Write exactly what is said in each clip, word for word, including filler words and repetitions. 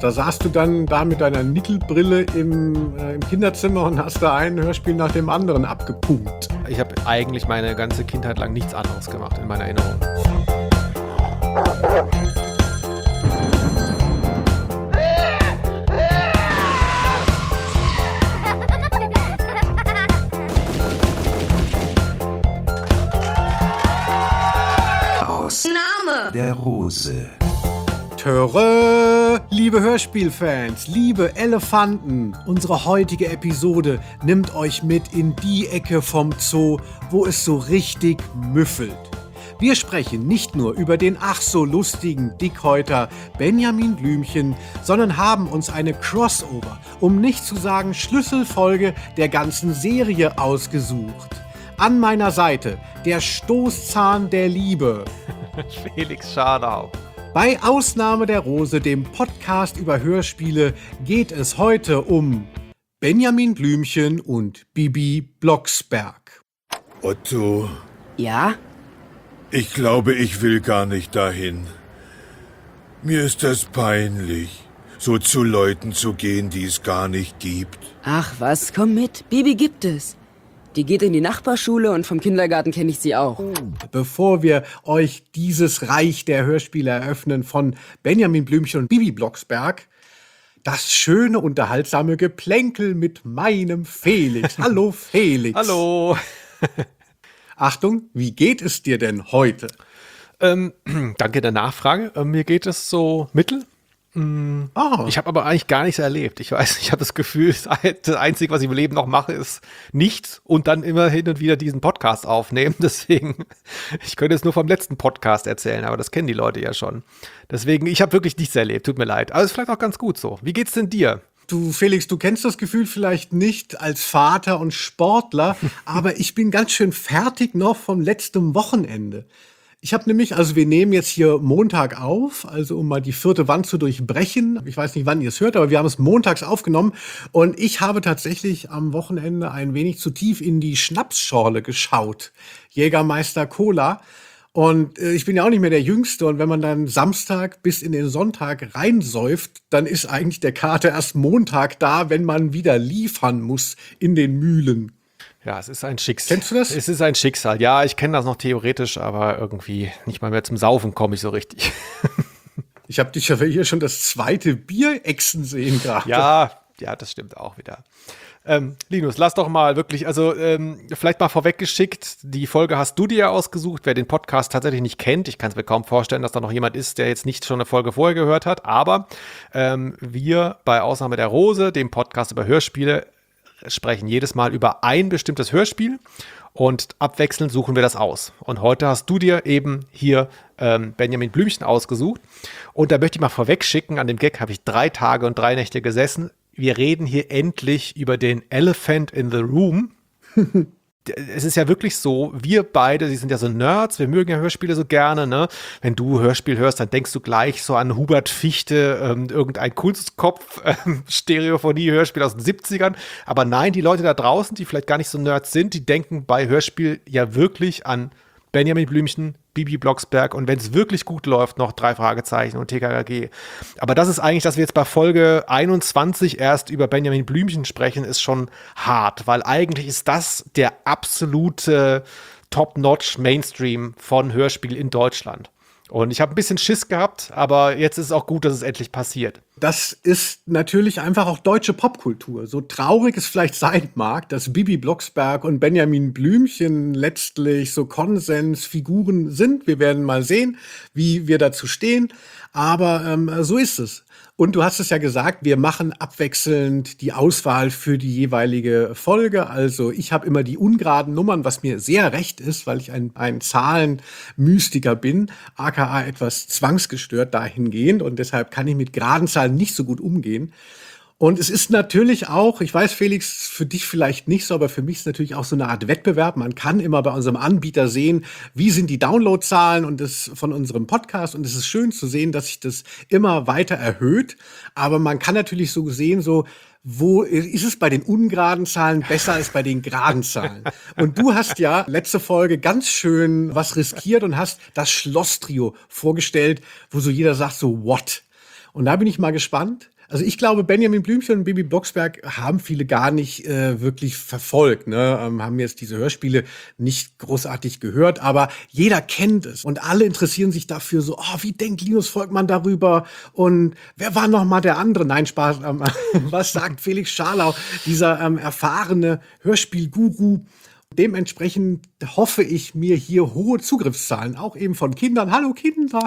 Da saßt du dann da mit deiner Nickelbrille im, äh, im Kinderzimmer und hast da ein Hörspiel nach dem anderen abgepumpt. Ich habe eigentlich meine ganze Kindheit lang nichts anderes gemacht in meiner Erinnerung. Name der Rose. Töre, liebe Hörspielfans, liebe Elefanten, unsere heutige Episode nimmt euch mit in die Ecke vom Zoo, wo es so richtig müffelt. Wir sprechen nicht nur über den ach so lustigen Dickhäuter Benjamin Blümchen, sondern haben uns eine Crossover, um nicht zu sagen Schlüsselfolge der ganzen Serie ausgesucht. An meiner Seite der Stoßzahn der Liebe. Felix Scharlau. Bei Ausnahme der Rose, dem Podcast über Hörspiele, geht es heute um Benjamin Blümchen und Bibi Blocksberg. Otto, Ja? ich glaube, ich will gar nicht dahin. Mir ist das peinlich, so zu Leuten zu gehen, die es gar nicht gibt. Ach was, komm mit. Bibi gibt es. Die geht in die Nachbarschule und vom Kindergarten kenne ich sie auch. Bevor wir euch dieses Reich der Hörspiele eröffnen von Benjamin Blümchen und Bibi Blocksberg, das schöne, unterhaltsame Geplänkel mit meinem Felix. Hallo Felix. Hallo. Achtung, wie geht es dir denn heute? Ähm, danke der Nachfrage. Ähm, mir geht es so mittel. Mm, Ah. Ich habe aber eigentlich gar nichts erlebt. Ich weiß, ich habe das Gefühl, das Einzige, was ich im Leben noch mache, ist nichts und dann immer hin und wieder diesen Podcast aufnehmen. Deswegen, ich könnte jetzt nur vom letzten Podcast erzählen, aber das kennen die Leute ja schon. Deswegen, ich habe wirklich nichts erlebt. Tut mir leid. Aber es ist vielleicht auch ganz gut so. Wie geht's denn dir? Du, Felix, du kennst das Gefühl vielleicht nicht als Vater und Sportler, aber ich bin ganz schön fertig noch vom letzten Wochenende. Ich habe nämlich, also wir nehmen jetzt hier Montag auf, also um mal die vierte Wand zu durchbrechen. Ich weiß nicht, wann ihr es hört, aber wir haben es montags aufgenommen. Und ich habe tatsächlich am Wochenende ein wenig zu tief in die Schnapsschorle geschaut. Jägermeister Cola. Und äh, ich bin ja auch nicht mehr der Jüngste. Und wenn man dann Samstag bis in den Sonntag reinsäuft, dann ist eigentlich der Kater erst Montag da, wenn man wieder liefern muss in den Mühlen. Ja, es ist ein Schicksal. Kennst du das? Es ist ein Schicksal. Ja, ich kenne das noch theoretisch, aber irgendwie nicht mal mehr zum Saufen komme ich so richtig. Ich habe dich ja hier schon das zweite Bier-Exen sehen gerade. Ja, ja, das stimmt auch wieder. Ähm, Linus, lass doch mal wirklich, also ähm, vielleicht mal vorweggeschickt, die Folge hast du dir ja ausgesucht, wer den Podcast tatsächlich nicht kennt. Ich kann es mir kaum vorstellen, dass da noch jemand ist, der jetzt nicht schon eine Folge vorher gehört hat, aber ähm, wir bei Ausnahme der Rose, dem Podcast über Hörspiele, sprechen jedes Mal über ein bestimmtes Hörspiel und abwechselnd suchen wir das aus. Und heute hast du dir eben hier ähm, Benjamin Blümchen ausgesucht. Und da möchte ich mal vorweg schicken, an dem Gag habe ich drei Tage und drei Nächte gesessen. Wir reden hier endlich über den Elephant in the Room. Es ist ja wirklich so, wir beide, die sind ja so Nerds, wir mögen ja Hörspiele so gerne, ne? Wenn du Hörspiel hörst, dann denkst du gleich so an Hubert Fichte, ähm, irgendein Kunstkopf, ähm, Stereophonie-Hörspiel aus den siebzigern. Aber nein, die Leute da draußen, die vielleicht gar nicht so Nerds sind, die denken bei Hörspiel ja wirklich an Benjamin Blümchen, Bibi Blocksberg und wenn es wirklich gut läuft, noch drei Fragezeichen und T K K G. Aber das ist eigentlich, dass wir jetzt bei Folge einundzwanzig erst über Benjamin Blümchen sprechen, ist schon hart, weil eigentlich ist das der absolute Top-Notch Mainstream von Hörspiel in Deutschland. Und ich habe ein bisschen Schiss gehabt, aber jetzt ist es auch gut, dass es endlich passiert. Das ist natürlich einfach auch deutsche Popkultur. So traurig es vielleicht sein mag, dass Bibi Blocksberg und Benjamin Blümchen letztlich so Konsensfiguren sind. Wir werden mal sehen, wie wir dazu stehen. Aber ähm, so ist es. Und du hast es ja gesagt, wir machen abwechselnd die Auswahl für die jeweilige Folge. Also ich habe immer die ungeraden Nummern, was mir sehr recht ist, weil ich ein, ein Zahlenmystiker bin, aka etwas zwangsgestört dahingehend. Und deshalb kann ich mit geraden Zahlen nicht so gut umgehen. Und es ist natürlich auch, ich weiß, Felix, für dich vielleicht nicht so, aber für mich ist es natürlich auch so eine Art Wettbewerb. Man kann immer bei unserem Anbieter sehen, wie sind die Downloadzahlen und das von unserem Podcast. Und es ist schön zu sehen, dass sich das immer weiter erhöht. Aber man kann natürlich so sehen, so, wo ist es bei den ungeraden Zahlen besser als bei den geraden Zahlen? Und du hast ja letzte Folge ganz schön was riskiert und hast das Schloss-Trio vorgestellt, wo so jeder sagt so, what? Und da bin ich mal gespannt. Also ich glaube, Benjamin Blümchen und Bibi Blocksberg haben viele gar nicht äh, wirklich verfolgt, ne? Ähm, haben jetzt diese Hörspiele nicht großartig gehört, aber jeder kennt es und alle interessieren sich dafür so, oh, wie denkt Linus Volkmann darüber und wer war noch mal der andere? Nein, Spaß, ähm, was sagt Felix Scharlau, dieser ähm, erfahrene Hörspielguru? Dementsprechend hoffe ich mir hier hohe Zugriffszahlen, auch eben von Kindern. Hallo Kinder,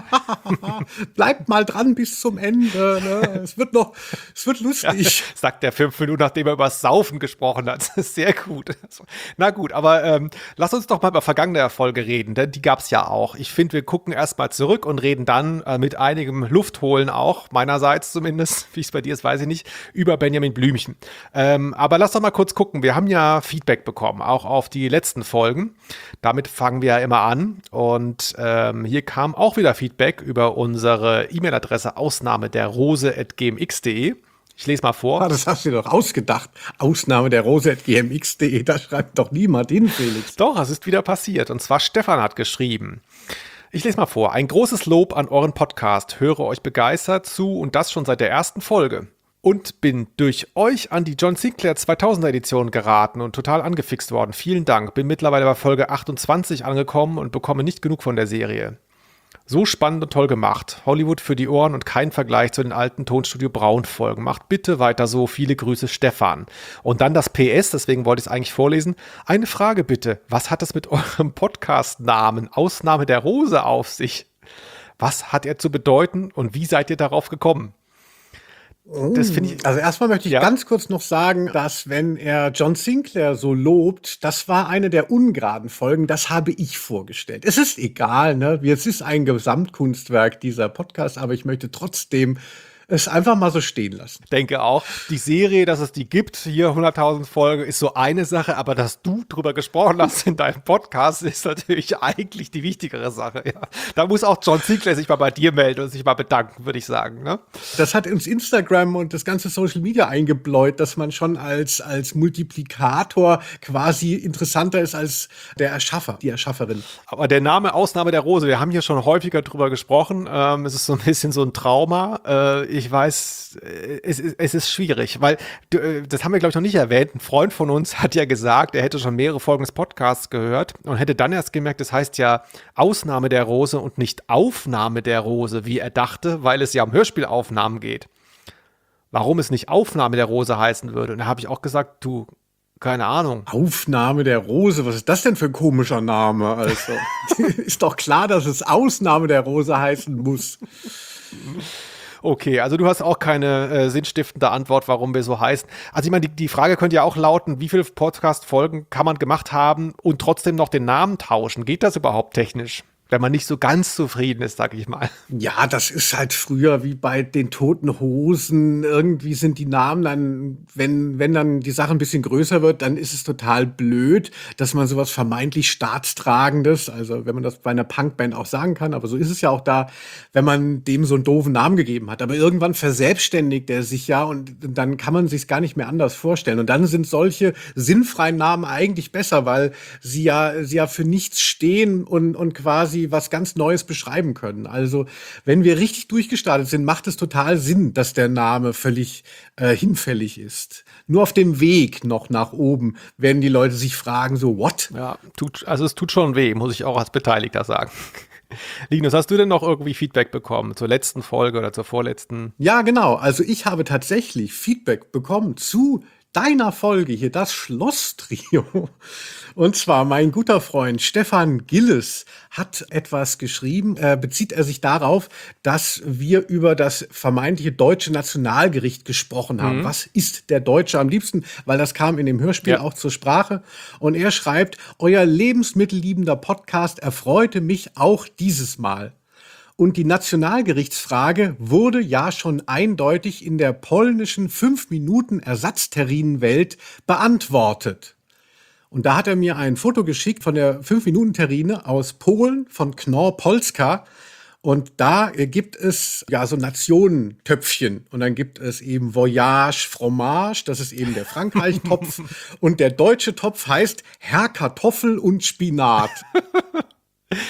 bleibt mal dran bis zum Ende. Ne? Es wird noch, es wird lustig. Ja, sagt der fünf Minuten, nachdem er über das Saufen gesprochen hat. Das ist sehr gut. Na gut, aber ähm, lass uns doch mal über vergangene Erfolge reden, denn die gab's ja auch. Ich finde, wir gucken erst mal zurück und reden dann äh, mit einigem Luftholen auch, meinerseits zumindest, wie es bei dir ist, weiß ich nicht, über Benjamin Blümchen. Ähm, aber lass doch mal kurz gucken. Wir haben ja Feedback bekommen, auch auf die letzten Folgen. Damit fangen wir ja immer an. Und ähm, hier kam auch wieder Feedback über unsere E-Mail-Adresse ausnahme der rose at g m x punkt de. Ich lese mal vor. Ah, das hast du dir doch ausgedacht. Ausnahme der rose at g m x punkt de. Da schreibt doch niemand hin, Felix. Doch, es ist wieder passiert. Und zwar Stefan hat geschrieben. Ich lese mal vor. Ein großes Lob an euren Podcast. Höre euch begeistert zu und das schon seit der ersten Folge. Und bin durch euch an die John Sinclair zweitausender Edition geraten und total angefixt worden. Vielen Dank. Bin mittlerweile bei Folge achtundzwanzig angekommen und bekomme nicht genug von der Serie. So spannend und toll gemacht. Hollywood für die Ohren und kein Vergleich zu den alten Tonstudio Braun-Folgen. Macht bitte weiter so. Viele Grüße, Stefan. Und dann das P S, deswegen wollte ich es eigentlich vorlesen. Eine Frage bitte. Was hat es mit eurem Podcast-Namen Ausnahme der Rose auf sich? Was hat er zu bedeuten und wie seid ihr darauf gekommen? Das finde ich. Also erstmal möchte ich ja. ganz kurz noch sagen, dass wenn er John Sinclair so lobt, das war eine der ungeraden Folgen, das habe ich vorgestellt. Es ist egal, ne? Es ist ein Gesamtkunstwerk, dieser Podcast, aber ich möchte trotzdem es einfach mal so stehen lassen. Denke auch. Die Serie, dass es die gibt, hier hunderttausend Folgen, ist so eine Sache, aber dass du drüber gesprochen hast in deinem Podcast, ist natürlich eigentlich die wichtigere Sache. Ja. Da muss auch John Sinclair sich mal bei dir melden und sich mal bedanken, würde ich sagen. Ne? Das hat uns Instagram und das ganze Social Media eingebläut, dass man schon als, als Multiplikator quasi interessanter ist als der Erschaffer, die Erschafferin. Aber der Name Ausnahme der Rose, wir haben hier schon häufiger drüber gesprochen. Ähm, es ist so ein bisschen so ein Trauma. Äh, Ich weiß, es ist, es ist schwierig, weil, das haben wir, glaube ich, noch nicht erwähnt, ein Freund von uns hat ja gesagt, er hätte schon mehrere Folgen des Podcasts gehört und hätte dann erst gemerkt, das heißt ja Ausnahme der Rose und nicht Aufnahme der Rose, wie er dachte, weil es ja um Hörspielaufnahmen geht. Warum es nicht Aufnahme der Rose heißen würde. Und da habe ich auch gesagt, du, keine Ahnung. Aufnahme der Rose, was ist das denn für ein komischer Name? Also, ist doch klar, dass es Ausnahme der Rose heißen muss. Okay, also du hast auch keine äh, sinnstiftende Antwort, warum wir so heißen. Also ich meine, die, die Frage könnte ja auch lauten, wie viele Podcast-Folgen kann man gemacht haben und trotzdem noch den Namen tauschen? Geht das überhaupt technisch? Wenn man nicht so ganz zufrieden ist, sag ich mal. Ja, das ist halt früher wie bei den Toten Hosen. Irgendwie sind die Namen dann, wenn, wenn dann die Sache ein bisschen größer wird, dann ist es total blöd, dass man sowas vermeintlich Staatstragendes, also wenn man das bei einer Punkband auch sagen kann, aber so ist es ja auch da, wenn man dem so einen doofen Namen gegeben hat. Aber irgendwann verselbstständigt er sich ja und dann kann man sich gar nicht mehr anders vorstellen. Und dann sind solche sinnfreien Namen eigentlich besser, weil sie ja, sie ja für nichts stehen und, und quasi was ganz Neues beschreiben können. Also, wenn wir richtig durchgestartet sind, macht es total Sinn, dass der Name völlig äh, hinfällig ist. Nur auf dem Weg noch nach oben werden die Leute sich fragen, so, what? Ja, tut, also es tut schon weh, muss ich auch als Beteiligter sagen. Linus, hast du denn noch irgendwie Feedback bekommen zur letzten Folge oder zur vorletzten? Ja, genau. Also ich habe tatsächlich Feedback bekommen zu deiner Folge hier, das Schloss-Trio. Und zwar mein guter Freund Stefan Gilles hat etwas geschrieben, äh, bezieht er sich darauf, dass wir über das vermeintliche deutsche Nationalgericht gesprochen haben. Mhm. Was ist der Deutsche am liebsten? Weil das kam in dem Hörspiel ja auch zur Sprache. Und er schreibt, euer lebensmittelliebender Podcast erfreute mich auch dieses Mal. Und die Nationalgerichtsfrage wurde ja schon eindeutig in der polnischen fünf Minuten Ersatzterrinenwelt beantwortet. Und da hat er mir ein Foto geschickt von der fünf Minuten Terrine aus Polen, von Knorr Polska. Und da gibt es ja so Nationentöpfchen. Und dann gibt es eben Voyage Fromage, das ist eben der Frankreich-Topf. Und der deutsche Topf heißt Herr Kartoffel und Spinat.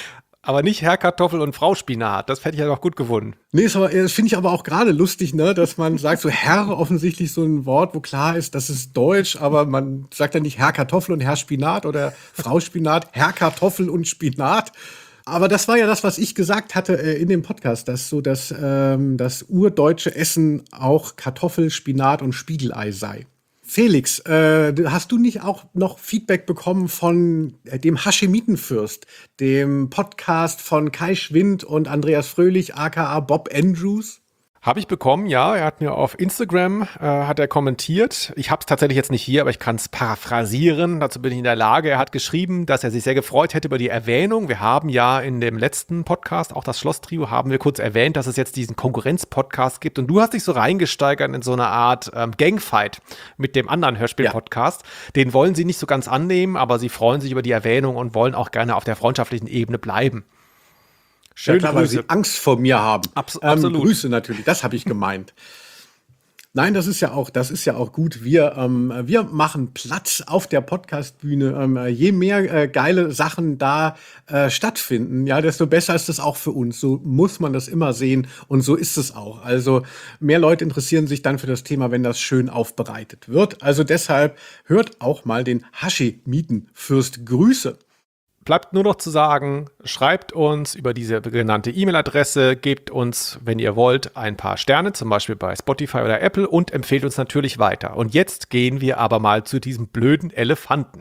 Aber nicht Herr Kartoffel und Frau Spinat. Das hätte ich ja noch gut gefunden. Nee, ist aber- das finde ich aber auch gerade lustig, ne, dass man sagt, so Herr offensichtlich so ein Wort, wo klar ist, das ist Deutsch, aber man sagt dann nicht Herr Kartoffel und Herr Spinat oder Frau Spinat, Herr Kartoffel und Spinat. Aber das war ja das, was ich gesagt hatte äh, in dem Podcast, dass so das, ähm, das urdeutsche Essen auch Kartoffel, Spinat und Spiegelei sei. Felix, äh, hast du nicht auch noch Feedback bekommen von äh, dem Haschemitenfürst, dem Podcast von Kai Schwind und Andreas Fröhlich, aka Bob Andrews? Habe ich bekommen, ja. Er hat mir auf Instagram, äh, hat er kommentiert. Ich habe es tatsächlich jetzt nicht hier, aber ich kann es paraphrasieren. Dazu bin ich in der Lage. Er hat geschrieben, dass er sich sehr gefreut hätte über die Erwähnung. Wir haben ja in dem letzten Podcast, auch das Schloss-Trio, haben wir kurz erwähnt, dass es jetzt diesen Konkurrenz-Podcast gibt. Und du hast dich so reingesteigert in so eine Art ähm, Gangfight mit dem anderen Hörspiel-Podcast. Ja. Den wollen sie nicht so ganz annehmen, aber sie freuen sich über die Erwähnung und wollen auch gerne auf der freundschaftlichen Ebene bleiben. Schöne ja, klar, Grüße. Weil sie Angst vor mir haben. Abs- ähm, absolut. Grüße natürlich, das habe ich gemeint. Nein, das ist ja auch, das ist ja auch gut. Wir, ähm, wir machen Platz auf der Podcastbühne. Ähm, je mehr äh, geile Sachen da äh, stattfinden, ja, desto besser ist es auch für uns. So muss man das immer sehen und so ist es auch. Also mehr Leute interessieren sich dann für das Thema, wenn das schön aufbereitet wird. Also deshalb hört auch mal den Haschemitenfürst Grüße. Bleibt nur noch zu sagen, schreibt uns über diese genannte E-Mail-Adresse, gebt uns, wenn ihr wollt, ein paar Sterne, zum Beispiel bei Spotify oder Apple und empfehlt uns natürlich weiter. Und jetzt gehen wir aber mal zu diesem blöden Elefanten.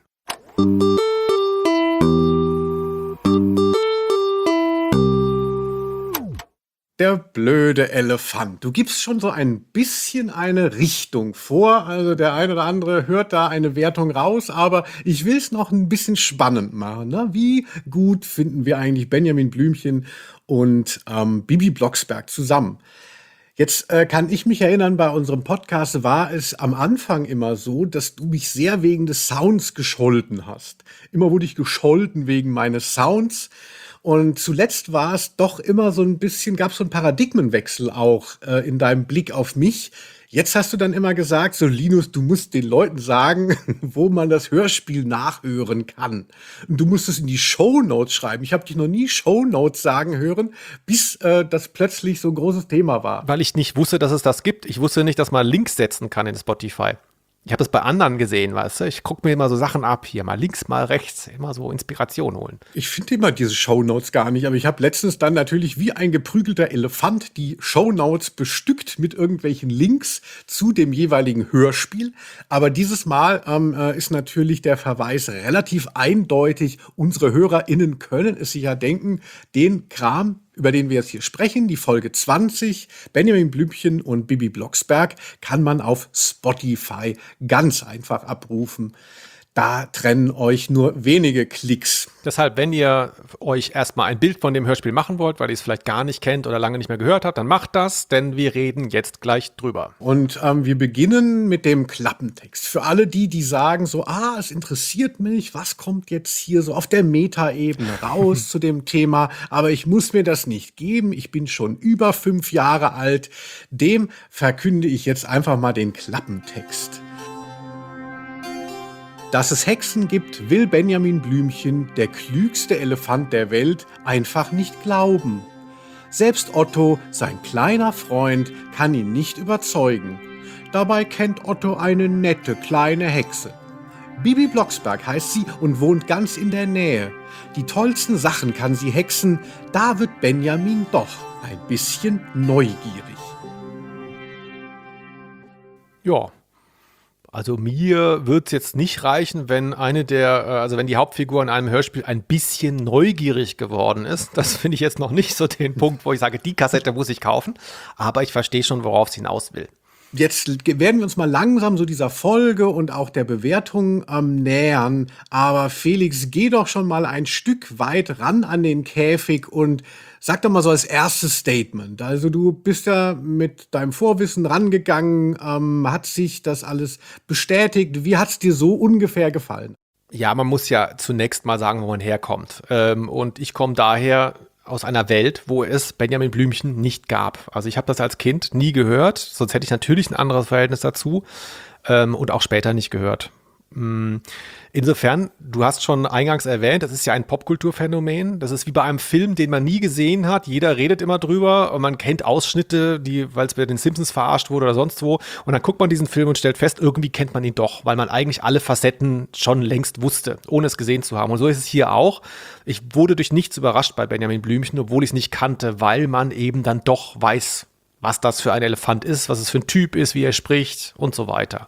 Der blöde Elefant. Du gibst schon so ein bisschen eine Richtung vor. Also der eine oder andere hört da eine Wertung raus, aber ich will es noch ein bisschen spannend machen. Ne? Wie gut finden wir eigentlich Benjamin Blümchen und ähm, Bibi Blocksberg zusammen? Jetzt äh, kann ich mich erinnern, bei unserem Podcast war es am Anfang immer so, dass du mich sehr wegen des Sounds gescholten hast. Immer wurde ich gescholten wegen meines Sounds. Und zuletzt war es doch immer so ein bisschen, gab es so einen Paradigmenwechsel auch äh, in deinem Blick auf mich. Jetzt hast du dann immer gesagt, so Linus, du musst den Leuten sagen, wo man das Hörspiel nachhören kann. Und du musst es in die Shownotes schreiben. Ich habe dich noch nie Shownotes sagen hören, bis äh, das plötzlich so ein großes Thema war. Weil ich nicht wusste, dass es das gibt. Ich wusste nicht, dass man Links setzen kann in Spotify. Ich habe das bei anderen gesehen, weißt du? Ich gucke mir immer so Sachen ab hier, mal links, mal rechts, immer so Inspiration holen. Ich finde immer diese Shownotes gar nicht, aber ich habe letztens dann natürlich wie ein geprügelter Elefant die Shownotes bestückt mit irgendwelchen Links zu dem jeweiligen Hörspiel. Aber dieses Mal ähm, äh, ist natürlich der Verweis relativ eindeutig. Unsere HörerInnen können es sich ja denken, den Kram, über den wir jetzt hier sprechen, die Folge zwanzig, Benjamin Blümchen und Bibi Blocksberg, kann man auf Spotify ganz einfach abrufen. Da trennen euch nur wenige Klicks. Deshalb, wenn ihr euch erstmal ein Bild von dem Hörspiel machen wollt, weil ihr es vielleicht gar nicht kennt oder lange nicht mehr gehört habt, dann macht das, denn wir reden jetzt gleich drüber. Und ähm, wir beginnen mit dem Klappentext. Für alle die, die sagen so, ah, es interessiert mich, was kommt jetzt hier so auf der Metaebene raus zu dem Thema, aber ich muss mir das nicht geben, ich bin schon über fünf Jahre alt, dem verkünde ich jetzt einfach mal den Klappentext. Dass es Hexen gibt, will Benjamin Blümchen, der klügste Elefant der Welt, einfach nicht glauben. Selbst Otto, sein kleiner Freund, kann ihn nicht überzeugen. Dabei kennt Otto eine nette kleine Hexe. Bibi Blocksberg heißt sie und wohnt ganz in der Nähe. Die tollsten Sachen kann sie hexen, da wird Benjamin doch ein bisschen neugierig. Ja. Also mir wird es jetzt nicht reichen, wenn eine der, also wenn die Hauptfigur in einem Hörspiel ein bisschen neugierig geworden ist. Das finde ich jetzt noch nicht so den Punkt, wo ich sage, die Kassette muss ich kaufen. Aber ich verstehe schon, worauf es hinaus will. Jetzt werden wir uns mal langsam so dieser Folge und auch der Bewertung ähm, nähern. Aber Felix, geh doch schon mal ein Stück weit ran an den Käfig und sag doch mal so als erstes Statement. Also du bist ja mit deinem Vorwissen rangegangen, ähm, hat sich das alles bestätigt. Wie hat's dir so ungefähr gefallen? Ja, man muss ja zunächst mal sagen, wo man herkommt. Ähm, und ich komme daher aus einer Welt, wo es Benjamin Blümchen nicht gab. Also ich habe das als Kind nie gehört, sonst hätte ich natürlich ein anderes Verhältnis dazu ähm, und auch später nicht gehört. Insofern, du hast schon eingangs erwähnt, das ist ja ein Popkulturphänomen. Das ist wie bei einem Film, den man nie gesehen hat. Jeder redet immer drüber und man kennt Ausschnitte, die, weil es bei den Simpsons verarscht wurde oder sonst wo. Und dann guckt man diesen Film und stellt fest, irgendwie kennt man ihn doch, weil man eigentlich alle Facetten schon längst wusste, ohne es gesehen zu haben. Und so ist es hier auch. Ich wurde durch nichts überrascht bei Benjamin Blümchen, obwohl ich es nicht kannte, weil man eben dann doch weiß, was das für ein Elefant ist, was es für ein Typ ist, wie er spricht und so weiter.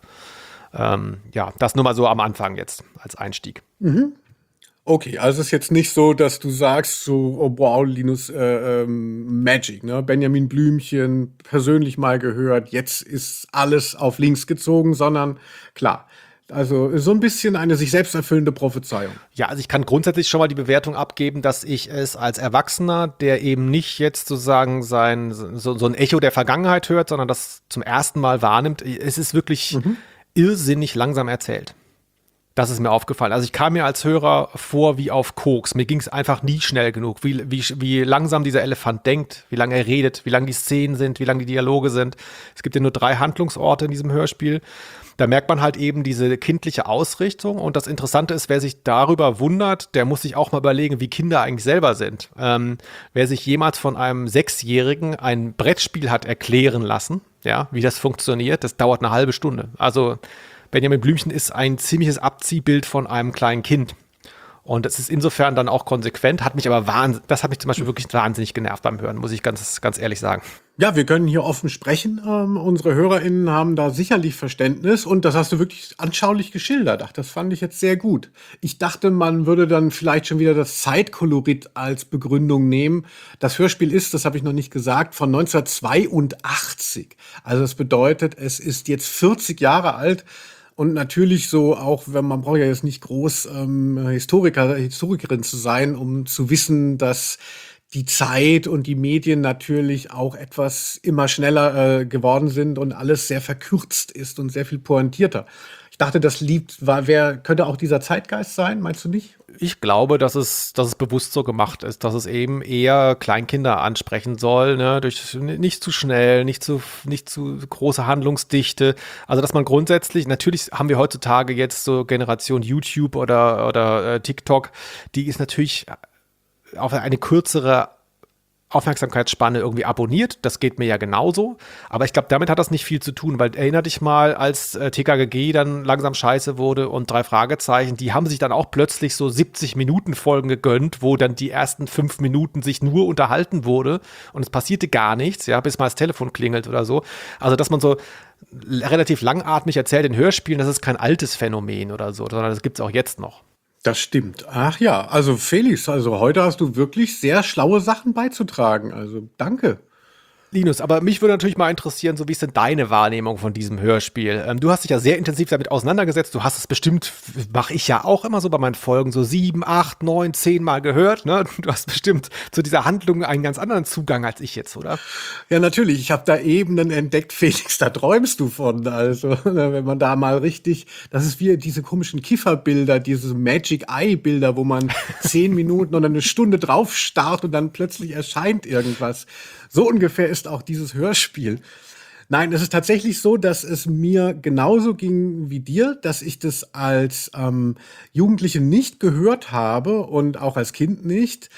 Ähm, ja, das nur mal so am Anfang jetzt als Einstieg. Mhm. Okay, also es ist jetzt nicht so, dass du sagst, so, oh wow, Linus, äh, ähm, Magic, ne? Benjamin Blümchen, persönlich mal gehört, jetzt ist alles auf links gezogen, sondern klar, also so ein bisschen eine sich selbst erfüllende Prophezeiung. Ja, also ich kann grundsätzlich schon mal die Bewertung abgeben, dass ich es als Erwachsener, der eben nicht jetzt sozusagen sein, so, so ein Echo der Vergangenheit hört, sondern das zum ersten Mal wahrnimmt, es ist wirklich mhm. irrsinnig langsam erzählt. Das ist mir aufgefallen. Also ich kam mir als Hörer vor wie auf Koks. Mir ging es einfach nie schnell genug, wie, wie, wie langsam dieser Elefant denkt, wie lange er redet, wie lang die Szenen sind, wie lang die Dialoge sind. Es gibt ja nur drei Handlungsorte in diesem Hörspiel. Da merkt man halt eben diese kindliche Ausrichtung. Und das Interessante ist, wer sich darüber wundert, der muss sich auch mal überlegen, wie Kinder eigentlich selber sind. Ähm, wer sich jemals von einem Sechsjährigen ein Brettspiel hat erklären lassen, ja, wie das funktioniert, das dauert eine halbe Stunde. Also Benjamin Blümchen ist ein ziemliches Abziehbild von einem kleinen Kind. Und das ist insofern dann auch konsequent, hat mich aber wahnsinnig, das hat mich zum Beispiel wirklich wahnsinnig genervt beim Hören, muss ich ganz, ganz ehrlich sagen. Ja, wir können hier offen sprechen. Ähm, unsere HörerInnen haben da sicherlich Verständnis und das hast du wirklich anschaulich geschildert. Ach, das fand ich jetzt sehr gut. Ich dachte, man würde dann vielleicht schon wieder das Zeitkolorit als Begründung nehmen. Das Hörspiel ist, das habe ich noch nicht gesagt, von neunzehnhundertzweiundachtzig. Also das bedeutet, es ist jetzt vierzig Jahre alt. Und natürlich so auch, wenn man braucht ja jetzt nicht groß ähm, Historiker, Historikerin zu sein, um zu wissen, dass die Zeit und die Medien natürlich auch etwas immer schneller äh, geworden sind und alles sehr verkürzt ist und sehr viel pointierter. Ich dachte, das liebt, war, wer könnte auch dieser Zeitgeist sein, meinst du nicht? Ich glaube, dass es, dass es bewusst so gemacht ist, dass es eben eher Kleinkinder ansprechen soll, ne? Durch nicht zu schnell, nicht zu, nicht zu große Handlungsdichte. Also, dass man grundsätzlich, natürlich haben wir heutzutage jetzt so Generation YouTube oder, oder äh, TikTok, die ist natürlich auf eine kürzere Aufmerksamkeitsspanne irgendwie abonniert. Das geht mir ja genauso. Aber ich glaube, damit hat das nicht viel zu tun, weil erinner dich mal, als äh, T K G G dann langsam scheiße wurde und drei Fragezeichen, die haben sich dann auch plötzlich so siebzig Minuten Folgen gegönnt, wo dann die ersten fünf Minuten sich nur unterhalten wurde und es passierte gar nichts, ja, bis mal das Telefon klingelt oder so. Also, dass man so relativ langatmig erzählt in Hörspielen, das ist kein altes Phänomen oder so, sondern das gibt es auch jetzt noch. Das stimmt. Ach ja, also Felix, also heute hast du wirklich sehr schlaue Sachen beizutragen. Also danke. Linus, aber mich würde natürlich mal interessieren, so wie ist denn deine Wahrnehmung von diesem Hörspiel? Ähm, du hast dich ja sehr intensiv damit auseinandergesetzt. Du hast es bestimmt, mache ich ja auch immer so bei meinen Folgen, so sieben, acht, neun, zehn Mal gehört. Ne? Du hast bestimmt zu dieser Handlung einen ganz anderen Zugang als ich jetzt, oder? Ja, natürlich. Ich habe da Ebenen entdeckt, Felix, da träumst du von. Also, wenn man da mal richtig, das ist wie diese komischen Kifferbilder, diese Magic-Eye-Bilder, wo man zehn Minuten oder eine Stunde drauf starrt und dann plötzlich erscheint irgendwas. So ungefähr ist auch dieses Hörspiel. Nein, es ist tatsächlich so, dass es mir genauso ging wie dir, dass ich das als ähm, Jugendliche nicht gehört habe und auch als Kind nicht.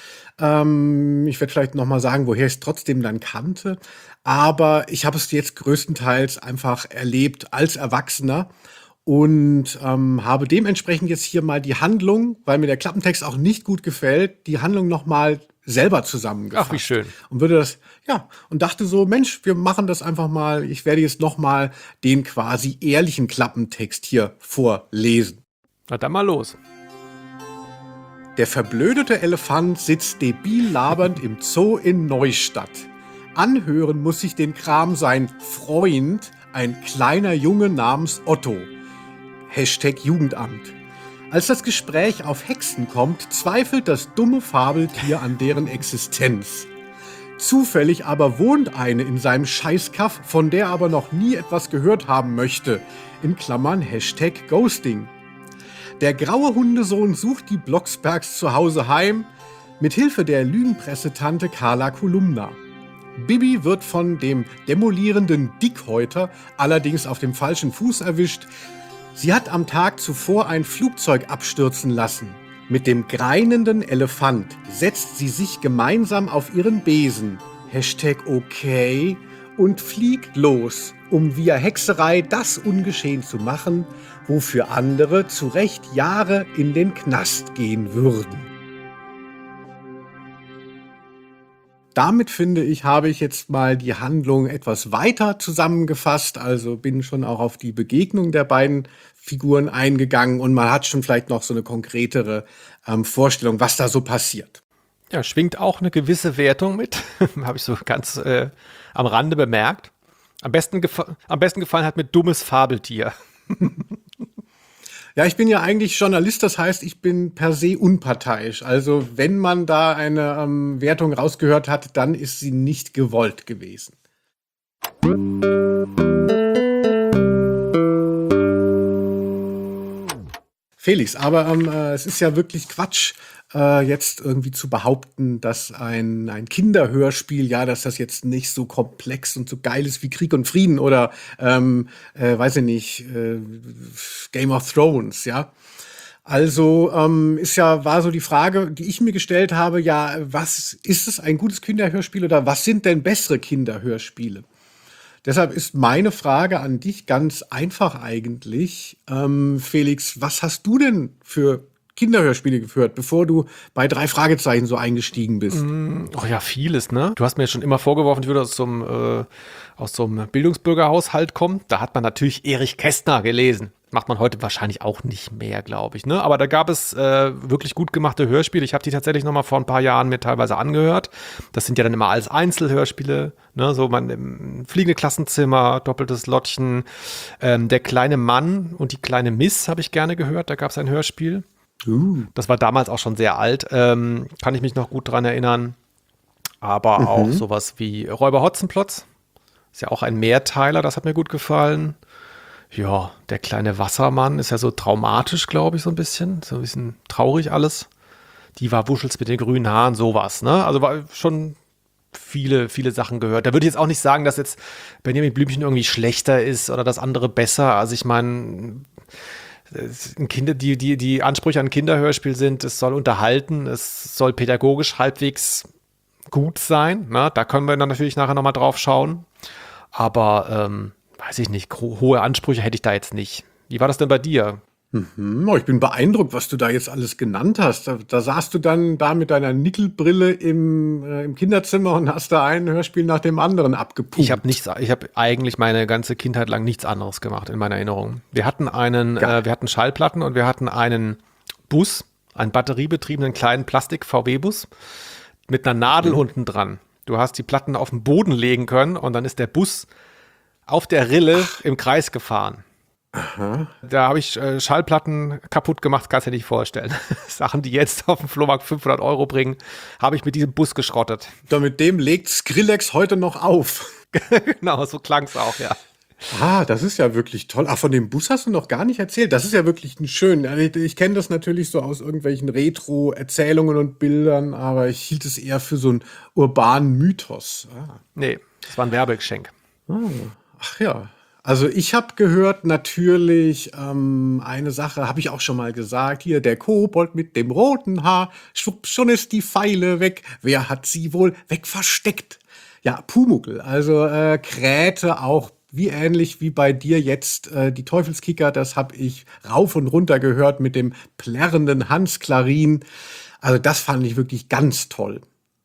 Ähm, ich werde vielleicht noch mal sagen, woher ich es trotzdem dann kannte. Aber ich habe es jetzt größtenteils einfach erlebt als Erwachsener. Und ähm, habe dementsprechend jetzt hier mal die Handlung, weil mir der Klappentext auch nicht gut gefällt, die Handlung noch mal selber zusammengefasst. Ach, wie schön. Und würde das, ja, und dachte so, Mensch, wir machen das einfach mal. Ich werde jetzt noch mal den quasi ehrlichen Klappentext hier vorlesen. Na dann mal los. Der verblödete Elefant sitzt debil labernd im Zoo in Neustadt. Anhören muss sich den Kram sein Freund, ein kleiner Junge namens Otto. Hashtag Jugendamt. Als das Gespräch auf Hexen kommt, zweifelt das dumme Fabeltier an deren Existenz. Zufällig aber wohnt eine in seinem Scheißkaff, von der aber noch nie etwas gehört haben möchte. In Klammern Hashtag Ghosting. Der graue Hundesohn sucht die Blocksbergs zu Hause heim, mit Hilfe der Lügenpressetante Carla Kolumna. Bibi wird von dem demolierenden Dickhäuter allerdings auf dem falschen Fuß erwischt. Sie hat am Tag zuvor ein Flugzeug abstürzen lassen. Mit dem greinenden Elefant setzt sie sich gemeinsam auf ihren Besen, Hashtag okay, und fliegt los, um via Hexerei das ungeschehen zu machen, wofür andere zu Recht Jahre in den Knast gehen würden. Damit, finde ich, habe ich jetzt mal die Handlung etwas weiter zusammengefasst, also bin schon auch auf die Begegnung der beiden Figuren eingegangen und man hat schon vielleicht noch so eine konkretere ähm, Vorstellung, was da so passiert. Ja, schwingt auch eine gewisse Wertung mit, habe ich so ganz äh, am Rande bemerkt. Am besten, gefa- am besten gefallen hat mir dummes Fabeltier. Ja, ich bin ja eigentlich Journalist, das heißt, ich bin per se unparteiisch. Also wenn man da eine ähm, Wertung rausgehört hat, dann ist sie nicht gewollt gewesen. Felix, aber ähm, äh, es ist ja wirklich Quatsch, äh, jetzt irgendwie zu behaupten, dass ein, ein Kinderhörspiel, ja, dass das jetzt nicht so komplex und so geil ist wie Krieg und Frieden oder, ähm, äh, weiß ich nicht, äh, Game of Thrones, ja. Also ähm, ist ja, war so die Frage, die ich mir gestellt habe, ja, was ist es ein gutes Kinderhörspiel oder was sind denn bessere Kinderhörspiele? Deshalb ist meine Frage an dich ganz einfach eigentlich. Ähm, Felix, was hast du denn für Kinderhörspiele gehört, bevor du bei drei Fragezeichen so eingestiegen bist? Oh ja, vieles, ne? Du hast mir schon immer vorgeworfen, ich würde aus so einem, äh, aus so einem Bildungsbürgerhaushalt kommen. Da hat man natürlich Erich Kästner gelesen. Macht man heute wahrscheinlich auch nicht mehr, glaube ich, ne? Aber da gab es äh, wirklich gut gemachte Hörspiele. Ich habe die tatsächlich noch mal vor ein paar Jahren mir teilweise angehört. Das sind ja dann immer alles Einzelhörspiele, ne? So man im fliegende Klassenzimmer, doppeltes Lottchen, ähm, der kleine Mann und die kleine Miss habe ich gerne gehört. Da gab es ein Hörspiel. Uh. Das war damals auch schon sehr alt. Ähm, kann ich mich noch gut dran erinnern. Aber mhm. auch sowas wie Räuber Hotzenplotz. Ist ja auch ein Mehrteiler, das hat mir gut gefallen. Ja, der kleine Wassermann ist ja so traumatisch, glaube ich, so ein bisschen. So ein bisschen traurig alles. Die war Wuschels mit den grünen Haaren, sowas, ne? Also war schon viele, viele Sachen gehört. Da würde ich jetzt auch nicht sagen, dass jetzt Benjamin Blümchen irgendwie schlechter ist oder das andere besser. Also ich meine, Kinder, die, die, die Ansprüche an ein Kinderhörspiel sind, es soll unterhalten, es soll pädagogisch halbwegs gut sein. Ne? Da können wir dann natürlich nachher nochmal drauf schauen. Aber ähm, weiß ich nicht, hohe Ansprüche hätte ich da jetzt nicht. Wie war das denn bei dir? Mhm, oh, ich bin beeindruckt, was du da jetzt alles genannt hast. Da, da saßt du dann da mit deiner Nickelbrille im, äh, im Kinderzimmer und hast da ein Hörspiel nach dem anderen abgepumpt. Ich habe nichts, ich habe eigentlich meine ganze Kindheit lang nichts anderes gemacht in meiner Erinnerung. Wir hatten einen, äh, wir hatten Schallplatten und wir hatten einen Bus, einen batteriebetriebenen kleinen Plastik-V W-Bus mit einer Nadel mhm. unten dran. Du hast die Platten auf den Boden legen können und dann ist der Bus auf der Rille Ach. im Kreis gefahren. Aha. Da habe ich äh, Schallplatten kaputt gemacht, kannst du dir nicht vorstellen. Sachen, die jetzt auf dem Flohmarkt fünfhundert Euro bringen, habe ich mit diesem Bus geschrottet. Da mit dem legt Skrillex heute noch auf. Genau, so klang es auch, ja. Ah, das ist ja wirklich toll. Ach, von dem Bus hast du noch gar nicht erzählt. Das ist ja wirklich ein schön. Ich, ich kenne das natürlich so aus irgendwelchen Retro-Erzählungen und Bildern, aber ich hielt es eher für so einen urbanen Mythos. Ah. Nee, das war ein Werbegeschenk. Ah. Ach ja. Also ich habe gehört natürlich ähm, eine Sache, habe ich auch schon mal gesagt, hier der Kobold mit dem roten Haar, schwupp, schon ist die Feile weg, wer hat sie wohl wegversteckt? Ja, Pumuckl, also äh, Kräte auch, wie ähnlich wie bei dir jetzt äh, die Teufelskicker, das habe ich rauf und runter gehört mit dem plärrenden Hans Klarin, also das fand ich wirklich ganz toll.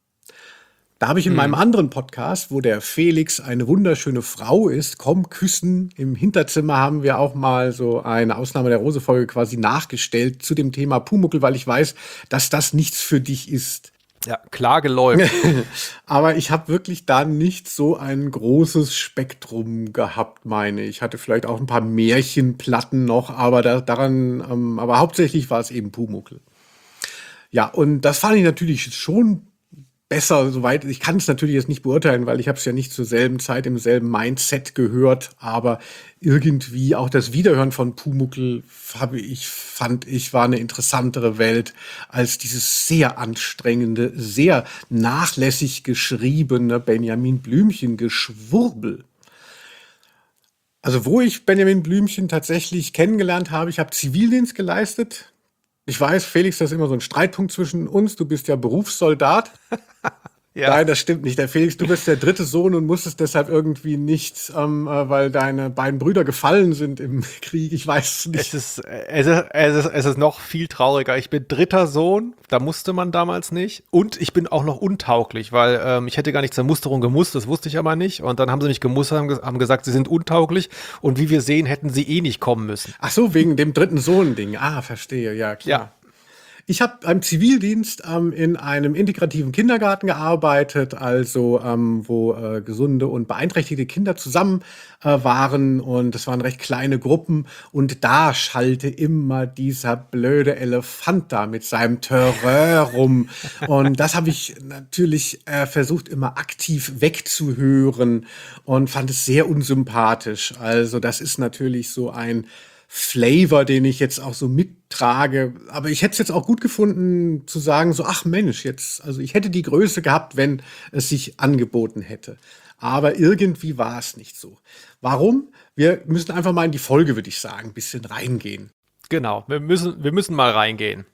Da habe ich in mhm. meinem anderen Podcast, wo der Felix eine wunderschöne Frau ist, komm küssen, im Hinterzimmer haben wir auch mal so eine Ausnahme der Rose-Folge quasi nachgestellt zu dem Thema Pumuckl, weil ich weiß, dass das nichts für dich ist. Ja, klar geläuft. Aber ich habe wirklich da nicht so ein großes Spektrum gehabt, meine ich. Ich hatte vielleicht auch ein paar Märchenplatten noch, aber da, daran, ähm, aber hauptsächlich war es eben Pumuckl. Ja, und das fand ich natürlich schon besser, soweit. Ich kann es natürlich jetzt nicht beurteilen, weil ich habe es ja nicht zur selben Zeit im selben Mindset gehört, aber irgendwie auch das Wiederhören von Pumuckl habe ich, fand ich, war eine interessantere Welt als dieses sehr anstrengende, sehr nachlässig geschriebene Benjamin Blümchen-Geschwurbel. Also wo ich Benjamin Blümchen tatsächlich kennengelernt habe, ich habe Zivildienst geleistet. Ich weiß, Felix, das ist immer so ein Streitpunkt zwischen uns. Du bist ja Berufssoldat. Ja. Nein, das stimmt nicht. Der Felix, du bist der dritte Sohn und musstest deshalb irgendwie nicht, ähm, äh, weil deine beiden Brüder gefallen sind im Krieg. Ich weiß es nicht. Es ist, es, ist, es, ist, es ist noch viel trauriger. Ich bin dritter Sohn, da musste man damals nicht. Und ich bin auch noch untauglich, weil ähm, ich hätte gar nicht zur Musterung gemusst, das wusste ich aber nicht. Und dann haben sie mich gemustert, haben, haben gesagt, sie sind untauglich. Und wie wir sehen, hätten sie eh nicht kommen müssen. Ach so, wegen dem dritten Sohn-Ding. Ah, verstehe, ja, klar. Ja. Ich habe im Zivildienst ähm, in einem integrativen Kindergarten gearbeitet, also ähm, wo äh, gesunde und beeinträchtigte Kinder zusammen äh, waren und es waren recht kleine Gruppen und da schallte immer dieser blöde Elefant da mit seinem Terreur rum und das habe ich natürlich äh, versucht immer aktiv wegzuhören und fand es sehr unsympathisch. Also das ist natürlich so ein Flavor, den ich jetzt auch so mittrage. Aber ich hätte es jetzt auch gut gefunden, zu sagen, so, ach Mensch, jetzt, also ich hätte die Größe gehabt, wenn es sich angeboten hätte. Aber irgendwie war es nicht so. Warum? Wir müssen einfach mal in die Folge, würde ich sagen, ein bisschen reingehen. Genau, wir müssen, wir müssen mal reingehen.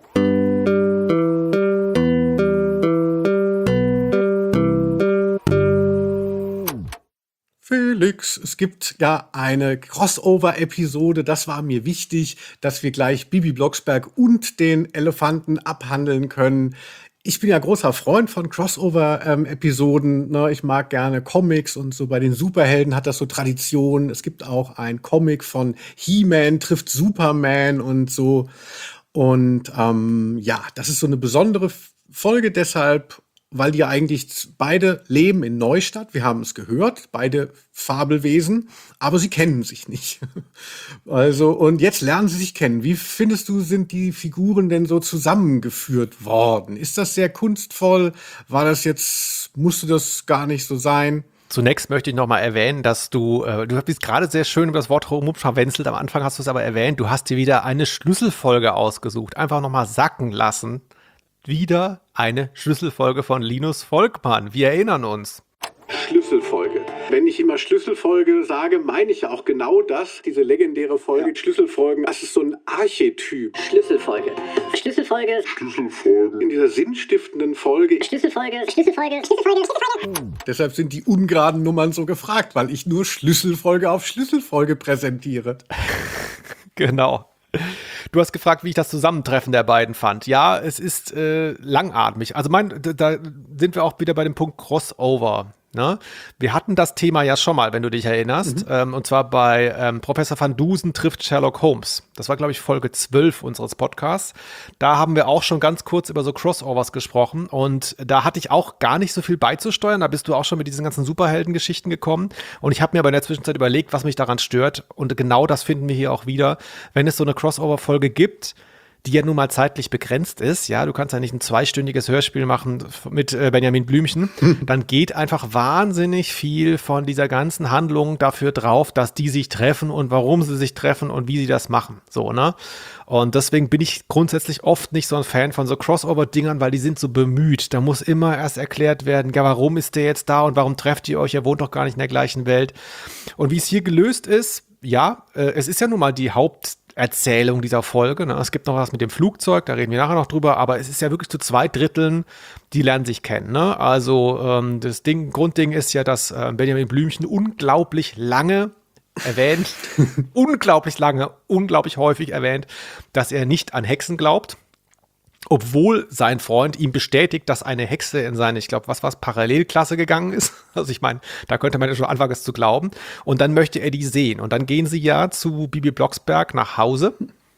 Felix, es gibt ja eine Crossover-Episode, das war mir wichtig, dass wir gleich Bibi Blocksberg und den Elefanten abhandeln können. Ich bin ja großer Freund von Crossover-Episoden, ne? Ich mag gerne Comics und so bei den Superhelden hat das so Tradition. Es gibt auch ein Comic von He-Man trifft Superman und so. Und ähm, ja, das ist so eine besondere Folge deshalb, weil die ja eigentlich beide leben in Neustadt. Wir haben es gehört, beide Fabelwesen, aber sie kennen sich nicht. Also, und jetzt lernen sie sich kennen. Wie findest du, sind die Figuren denn so zusammengeführt worden? Ist das sehr kunstvoll? War das jetzt, musste das gar nicht so sein? Zunächst möchte ich noch mal erwähnen, dass du, äh, du bist gerade sehr schön über das Wort rumverwenzelt. Am Anfang hast du es aber erwähnt, du hast dir wieder eine Schlüsselfolge ausgesucht. Einfach noch mal sacken lassen. Wieder eine Schlüsselfolge von Linus Volkmann. Wir erinnern uns. Schlüsselfolge. Wenn ich immer Schlüsselfolge sage, meine ich ja auch genau das, diese legendäre Folge. Ja. Schlüsselfolgen, das ist so ein Archetyp. Schlüsselfolge. Schlüsselfolge. Schlüsselfolge. In dieser sinnstiftenden Folge. Schlüsselfolge. Schlüsselfolge. Schlüsselfolge. Schlüsselfolge. Deshalb sind die ungeraden Nummern so gefragt, weil ich nur Schlüsselfolge auf Schlüsselfolge präsentiere. Genau. Du hast gefragt, wie ich das Zusammentreffen der beiden fand. Ja, es ist äh, langatmig. Also mein, da sind wir auch wieder bei dem Punkt Crossover. Ne? Wir hatten das Thema ja schon mal, wenn du dich erinnerst. Mhm. Ähm, und zwar bei ähm, Professor Van Dusen trifft Sherlock Holmes. Das war, glaube ich, Folge zwölf unseres Podcasts. Da haben wir auch schon ganz kurz über so Crossovers gesprochen. Und da hatte ich auch gar nicht so viel beizusteuern. Da bist du auch schon mit diesen ganzen Superheldengeschichten gekommen. Und ich habe mir aber in der Zwischenzeit überlegt, was mich daran stört. Und genau das finden wir hier auch wieder. Wenn es so eine Crossover-Folge gibt, die ja nun mal zeitlich begrenzt ist, ja, du kannst ja nicht ein zweistündiges Hörspiel machen mit äh, Benjamin Blümchen, dann geht einfach wahnsinnig viel von dieser ganzen Handlung dafür drauf, dass die sich treffen und warum sie sich treffen und wie sie das machen, so, ne? Und deswegen bin ich grundsätzlich oft nicht so ein Fan von so Crossover-Dingern, weil die sind so bemüht. Da muss immer erst erklärt werden, ja, warum ist der jetzt da und warum trefft ihr euch? Ihr wohnt doch gar nicht in der gleichen Welt. Und wie es hier gelöst ist, ja, äh, es ist ja nun mal die Haupt Erzählung dieser Folge. Ne? Es gibt noch was mit dem Flugzeug, da reden wir nachher noch drüber, aber es ist ja wirklich zu zwei Dritteln, die lernen sich kennen. Ne? Also ähm, das Ding, Grundding ist ja, dass äh, Benjamin Blümchen unglaublich lange erwähnt, unglaublich lange, unglaublich häufig erwähnt, dass er nicht an Hexen glaubt. Obwohl sein Freund ihm bestätigt, dass eine Hexe in seine, ich glaube, was war's, Parallelklasse gegangen ist. Also ich meine, da könnte man ja schon anfangen, es zu glauben. Und dann möchte er die sehen. Und dann gehen sie ja zu Bibi Blocksberg nach Hause.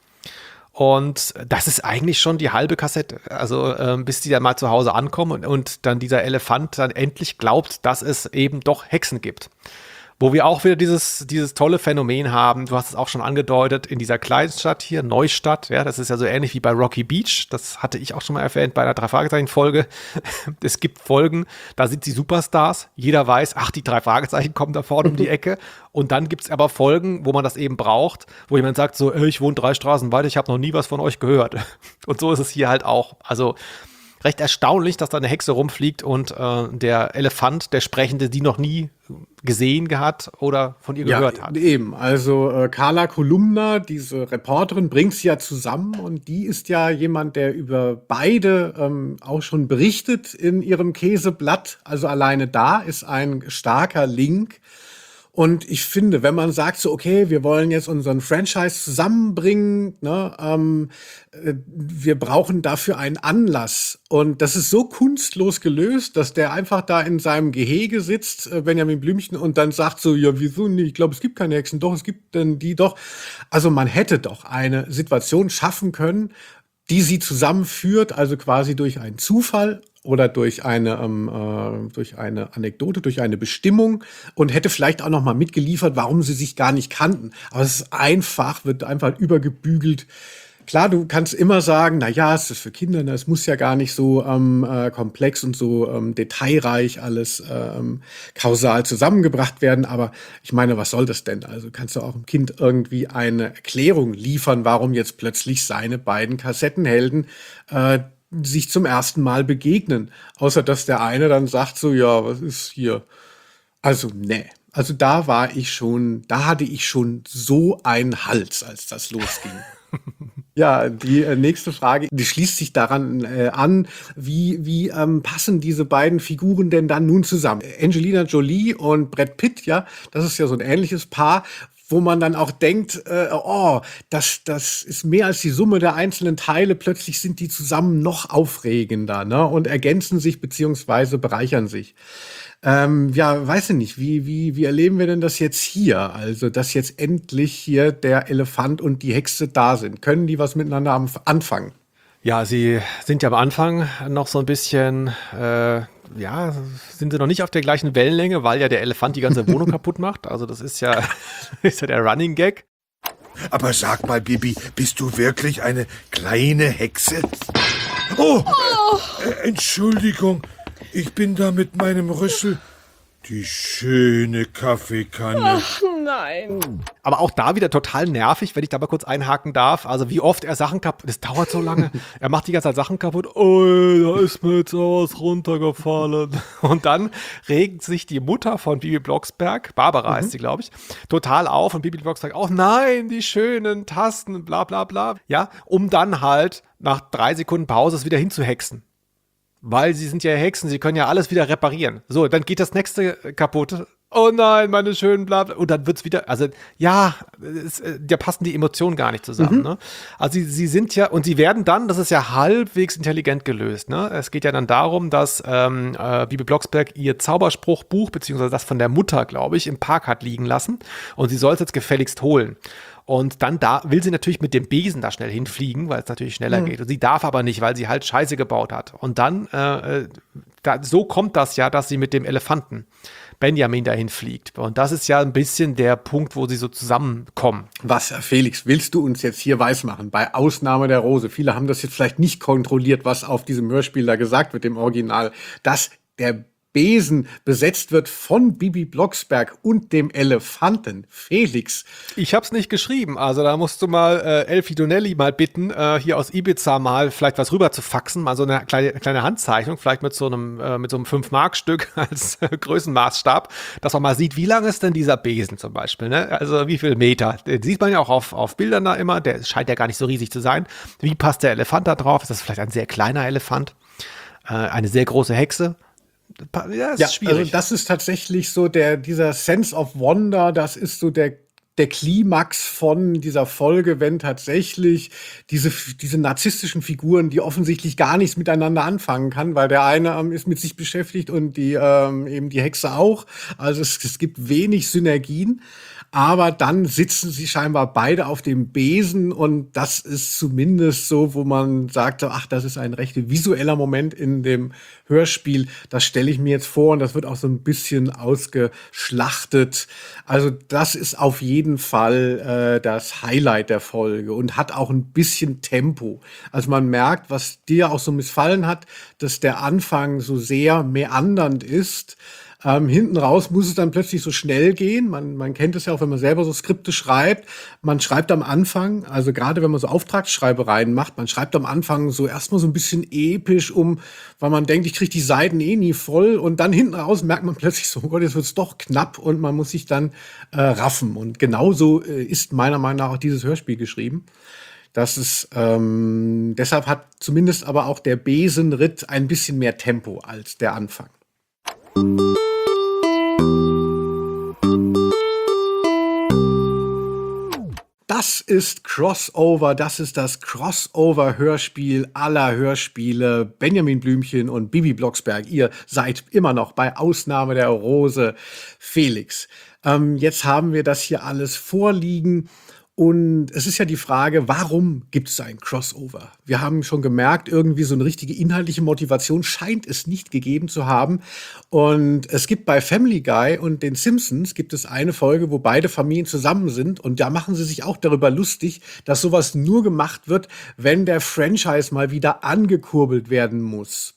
Und das ist eigentlich schon die halbe Kassette. Also ähm, bis die dann mal zu Hause ankommen und, und dann dieser Elefant dann endlich glaubt, dass es eben doch Hexen gibt. Wo wir auch wieder dieses, dieses tolle Phänomen haben, du hast es auch schon angedeutet, in dieser Kleinstadt hier, Neustadt, ja, das ist ja so ähnlich wie bei Rocky Beach, das hatte ich auch schon mal erwähnt bei einer Drei-Fragezeichen-Folge. Es gibt Folgen, da sind sie Superstars, jeder weiß, ach, die drei Fragezeichen kommen da vorne um die Ecke. Und dann gibt es aber Folgen, wo man das eben braucht, wo jemand sagt so, ich wohne drei Straßen weiter, ich habe noch nie was von euch gehört. Und so ist es hier halt auch. Also recht erstaunlich, dass da eine Hexe rumfliegt und äh, der Elefant, der Sprechende, die noch nie gesehen hat oder von ihr gehört ja, hat. Eben, also äh, Carla Kolumna, diese Reporterin, bringt sie ja zusammen und die ist ja jemand, der über beide ähm, auch schon berichtet in ihrem Käseblatt. Also alleine da ist ein starker Link. Und ich finde, wenn man sagt so, okay, wir wollen jetzt unseren Franchise zusammenbringen, ne, ähm, äh, wir brauchen dafür einen Anlass. Und das ist so kunstlos gelöst, dass der einfach da in seinem Gehege sitzt, äh, Benjamin Blümchen, und dann sagt so, ja, wieso nicht? Ich glaube, es gibt keine Hexen. Doch, es gibt denn die doch. Also man hätte doch eine Situation schaffen können, die sie zusammenführt, also quasi durch einen Zufall oder durch eine ähm, äh, durch eine Anekdote, durch eine Bestimmung, und hätte vielleicht auch noch mal mitgeliefert, warum sie sich gar nicht kannten. Aber es ist einfach, wird einfach übergebügelt. Klar, du kannst immer sagen, na ja, es ist für Kinder, ne, es muss ja gar nicht so ähm, äh, komplex und so ähm, detailreich alles ähm, kausal zusammengebracht werden. Aber ich meine, was soll das denn? Also kannst du auch dem Kind irgendwie eine Erklärung liefern, warum jetzt plötzlich seine beiden Kassettenhelden äh, sich zum ersten Mal begegnen. Außer dass der eine dann sagt so, ja, was ist hier? Also, nee. Also da war ich schon, da hatte ich schon so einen Hals, als das losging. Ja, die äh, nächste Frage, die schließt sich daran äh, an, wie, wie ähm, passen diese beiden Figuren denn dann nun zusammen? Angelina Jolie und Brad Pitt, ja, das ist ja so ein ähnliches Paar, wo man dann auch denkt, äh, oh, das, das ist mehr als die Summe der einzelnen Teile. Plötzlich sind die zusammen noch aufregender, ne, und ergänzen sich beziehungsweise bereichern sich. Ähm, ja, weiß ich nicht, wie, wie, wie erleben wir denn das jetzt hier? Also, dass jetzt endlich hier der Elefant und die Hexe da sind. Können die was miteinander am- anfangen? Ja, sie sind ja am Anfang noch so ein bisschen, äh, ja, sind sie noch nicht auf der gleichen Wellenlänge, weil ja der Elefant die ganze Wohnung kaputt macht. Also das ist ja, ist ja der Running Gag. Aber sag mal, Bibi, bist du wirklich eine kleine Hexe? Oh, äh, Entschuldigung, ich bin da mit meinem Rüssel. Die schöne Kaffeekanne. Nein. Aber auch da wieder total nervig, wenn ich da mal kurz einhaken darf. Also wie oft er Sachen kaputt, das dauert so lange. Er macht die ganze Zeit Sachen kaputt. Oh, da ist mir jetzt was runtergefallen. Und dann regt sich die Mutter von Bibi Blocksberg, Barbara heißt sie, glaube ich, total auf. Und Bibi Blocksberg, oh nein, die schönen Tasten, bla bla bla. Ja, um dann halt nach drei Sekunden Pause es wieder hinzuhexen. Weil sie sind ja Hexen, sie können ja alles wieder reparieren. So, dann geht das nächste kaputt. Oh nein, meine schönen Blabla. Und dann wird's wieder, also ja, es, da passen die Emotionen gar nicht zusammen. Mhm. Ne? Also sie, sie sind ja, und sie werden dann, das ist ja halbwegs intelligent gelöst. Ne? Es geht ja dann darum, dass ähm, äh, Bibi Blocksberg ihr Zauberspruchbuch, beziehungsweise das von der Mutter, glaube ich, im Park hat liegen lassen. Und sie soll es jetzt gefälligst holen. Und dann da will sie natürlich mit dem Besen da schnell hinfliegen, weil es natürlich schneller mhm. geht. Und sie darf aber nicht, weil sie halt Scheiße gebaut hat. Und dann, äh, da, so kommt das ja, dass sie mit dem Elefanten Benjamin dahin fliegt. Und das ist ja ein bisschen der Punkt, wo sie so zusammenkommen. Was, Felix, willst du uns jetzt hier weismachen? Bei Ausnahme der Rose. Viele haben das jetzt vielleicht nicht kontrolliert, was auf diesem Hörspiel da gesagt wird, im Original, dass der Besen besetzt wird von Bibi Blocksberg und dem Elefanten. Felix. Ich hab's nicht geschrieben, also da musst du mal äh, Elfie Donnelly mal bitten, äh, hier aus Ibiza mal vielleicht was rüber zu faxen, mal so eine kleine, kleine Handzeichnung, vielleicht mit so einem äh, mit so einem fünf Mark Stück als äh, Größenmaßstab, dass man mal sieht, wie lang ist denn dieser Besen zum Beispiel, ne? Also wie viel Meter? Den sieht man ja auch auf, auf Bildern da immer, der scheint ja gar nicht so riesig zu sein. Wie passt der Elefant da drauf? Ist das vielleicht ein sehr kleiner Elefant? Äh, eine sehr große Hexe? Ja, ist ja, schwierig. Also das ist tatsächlich so der, dieser Sense of Wonder, das ist so der, der Klimax von dieser Folge, wenn tatsächlich diese, diese narzisstischen Figuren, die offensichtlich gar nichts miteinander anfangen kann, weil der eine ähm, ist mit sich beschäftigt und die, ähm, eben die Hexe auch. Also es, es gibt wenig Synergien. Aber dann sitzen sie scheinbar beide auf dem Besen und das ist zumindest so, wo man sagte, ach, das ist ein recht visueller Moment in dem Hörspiel. Das stelle ich mir jetzt vor und das wird auch so ein bisschen ausgeschlachtet. Also das ist auf jeden Fall äh, das Highlight der Folge und hat auch ein bisschen Tempo. Also man merkt, was dir auch so missfallen hat, dass der Anfang so sehr meandernd ist. Ähm, hinten raus muss es dann plötzlich so schnell gehen. Man, man kennt es ja auch, wenn man selber so Skripte schreibt. Man schreibt am Anfang, also gerade wenn man so Auftragsschreibereien macht, man schreibt am Anfang so erstmal so ein bisschen episch um, weil man denkt, ich kriege die Seiten eh nie voll. Und dann hinten raus merkt man plötzlich so, oh Gott, jetzt wird's doch knapp und man muss sich dann äh, raffen. Und genauso äh, ist meiner Meinung nach auch dieses Hörspiel geschrieben. Das ist, ähm, deshalb hat zumindest aber auch der Besenritt ein bisschen mehr Tempo als der Anfang. Das ist Crossover, das ist das Crossover-Hörspiel aller Hörspiele. Benjamin Blümchen und Bibi Blocksberg, ihr seid immer noch bei Ausnahme der Rose Felix. Ähm, jetzt haben wir das hier alles vorliegen. Und es ist ja die Frage, warum gibt es ein Crossover? Wir haben schon gemerkt, irgendwie so eine richtige inhaltliche Motivation scheint es nicht gegeben zu haben. Und es gibt bei Family Guy und den Simpsons gibt es eine Folge, wo beide Familien zusammen sind. Und da machen sie sich auch darüber lustig, dass sowas nur gemacht wird, wenn der Franchise mal wieder angekurbelt werden muss.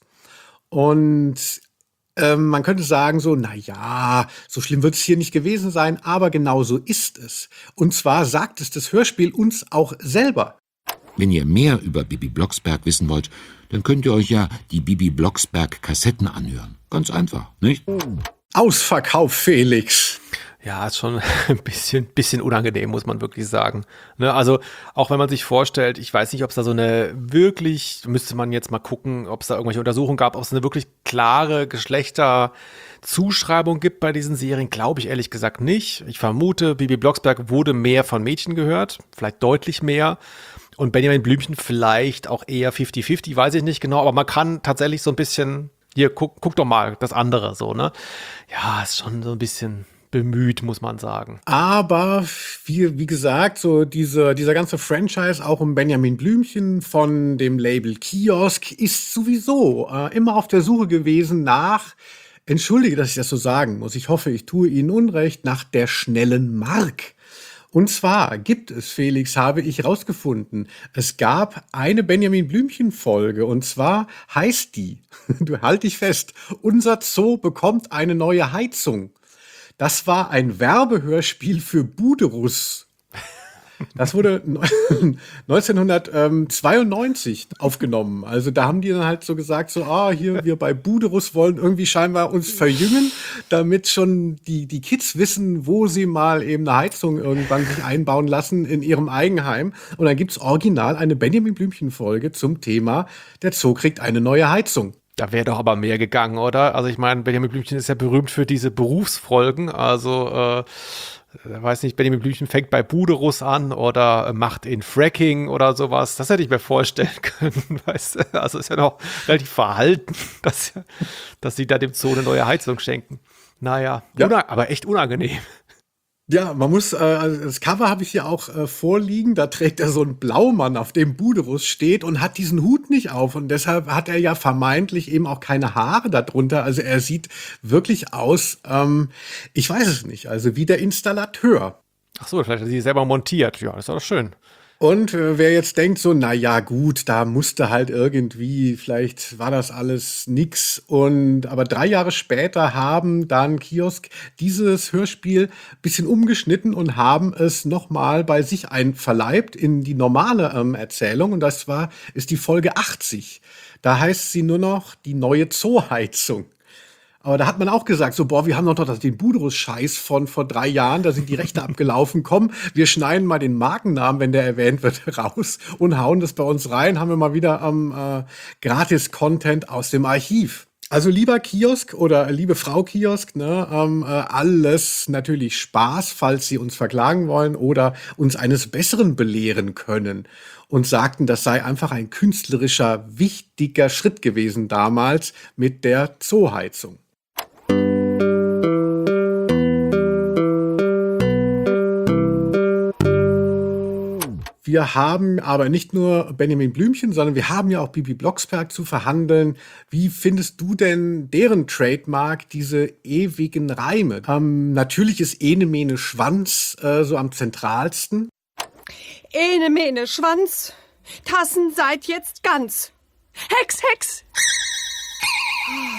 Und Ähm, man könnte sagen so, na ja, so schlimm wird es hier nicht gewesen sein, aber genau so ist es. Und zwar sagt es das Hörspiel uns auch selber. Wenn ihr mehr über Bibi Blocksberg wissen wollt, dann könnt ihr euch ja die Bibi Blocksberg Kassetten anhören. Ganz einfach, nicht? Ausverkauf, Felix. Ja, ist schon ein bisschen, bisschen unangenehm, muss man wirklich sagen. Ne, also auch wenn man sich vorstellt, ich weiß nicht, ob es da so eine wirklich, müsste man jetzt mal gucken, ob es da irgendwelche Untersuchungen gab, ob es eine wirklich klare Geschlechterzuschreibung gibt bei diesen Serien, glaube ich ehrlich gesagt nicht. Ich vermute, Bibi Blocksberg wurde mehr von Mädchen gehört, vielleicht deutlich mehr. Und Benjamin Blümchen vielleicht auch eher fifty fifty, weiß ich nicht genau, aber man kann tatsächlich so ein bisschen, hier, guck, guck doch mal, das andere so, ne? Ja, ist schon so ein bisschen bemüht, muss man sagen. Aber wie, wie gesagt, so diese, dieser ganze Franchise auch um Benjamin Blümchen von dem Label Kiosk ist sowieso äh, immer auf der Suche gewesen nach, entschuldige, dass ich das so sagen muss, ich hoffe, ich tue Ihnen Unrecht, nach der schnellen Mark. Und zwar gibt es, Felix, habe ich rausgefunden, es gab eine Benjamin Blümchen-Folge und zwar heißt die, du halt dich fest, unser Zoo bekommt eine neue Heizung. Das war ein Werbehörspiel für Buderus. Das wurde neunzehnhundertzweiundneunzig aufgenommen. Also da haben die dann halt so gesagt, so, ah, hier, wir bei Buderus wollen irgendwie scheinbar uns verjüngen, damit schon die, die Kids wissen, wo sie mal eben eine Heizung irgendwann sich einbauen lassen in ihrem Eigenheim. Und dann gibt's original eine Benjamin Blümchen-Folge zum Thema, der Zoo kriegt eine neue Heizung. Da wäre doch aber mehr gegangen, oder? Also ich meine, Benjamin Blümchen ist ja berühmt für diese Berufsfolgen. Also, äh, weiß nicht, Benjamin Blümchen fängt bei Buderus an oder äh, macht in Fracking oder sowas. Das hätte ich mir vorstellen können, weißt du? Also ist ja noch relativ verhalten, dass, dass sie da dem Zoo eine neue Heizung schenken. Naja, ja. una- aber echt unangenehm. Ja, man muss, äh, also das Cover habe ich hier auch äh, vorliegen, da trägt er so einen Blaumann, auf dem Buderus steht und hat diesen Hut nicht auf und deshalb hat er ja vermeintlich eben auch keine Haare darunter, also er sieht wirklich aus, ähm, ich weiß es nicht, also wie der Installateur. Ach so, vielleicht hat sie selber montiert. Ja, das ist doch schön. Und äh, wer jetzt denkt so, na ja, gut, da musste halt irgendwie, vielleicht war das alles nix. Und aber drei Jahre später haben dann Kiosk dieses Hörspiel bisschen umgeschnitten und haben es nochmal bei sich einverleibt in die normale ähm, Erzählung. Und das war, ist die Folge achtzig. Da heißt sie nur noch die neue Zooheizung. Aber da hat man auch gesagt, so, boah, wir haben doch noch den Buderus-Scheiß von vor drei Jahren, da sind die Rechte abgelaufen. Komm, wir schneiden mal den Markennamen, wenn der erwähnt wird, raus und hauen das bei uns rein. Haben wir mal wieder am ähm, äh, Gratis-Content aus dem Archiv. Also lieber Kiosk oder liebe Frau Kiosk, ne, ähm, äh, alles natürlich Spaß, falls Sie uns verklagen wollen oder uns eines Besseren belehren können. Und sagten, das sei einfach ein künstlerischer, wichtiger Schritt gewesen damals mit der Zooheizung. Wir haben aber nicht nur Benjamin Blümchen, sondern wir haben ja auch Bibi Blocksberg zu verhandeln. Wie findest du denn deren Trademark, diese ewigen Reime? Ähm, natürlich ist Ene Mene Schwanz äh, so am zentralsten. Ene Mene Schwanz, Tassen seid jetzt ganz. Hex, Hex!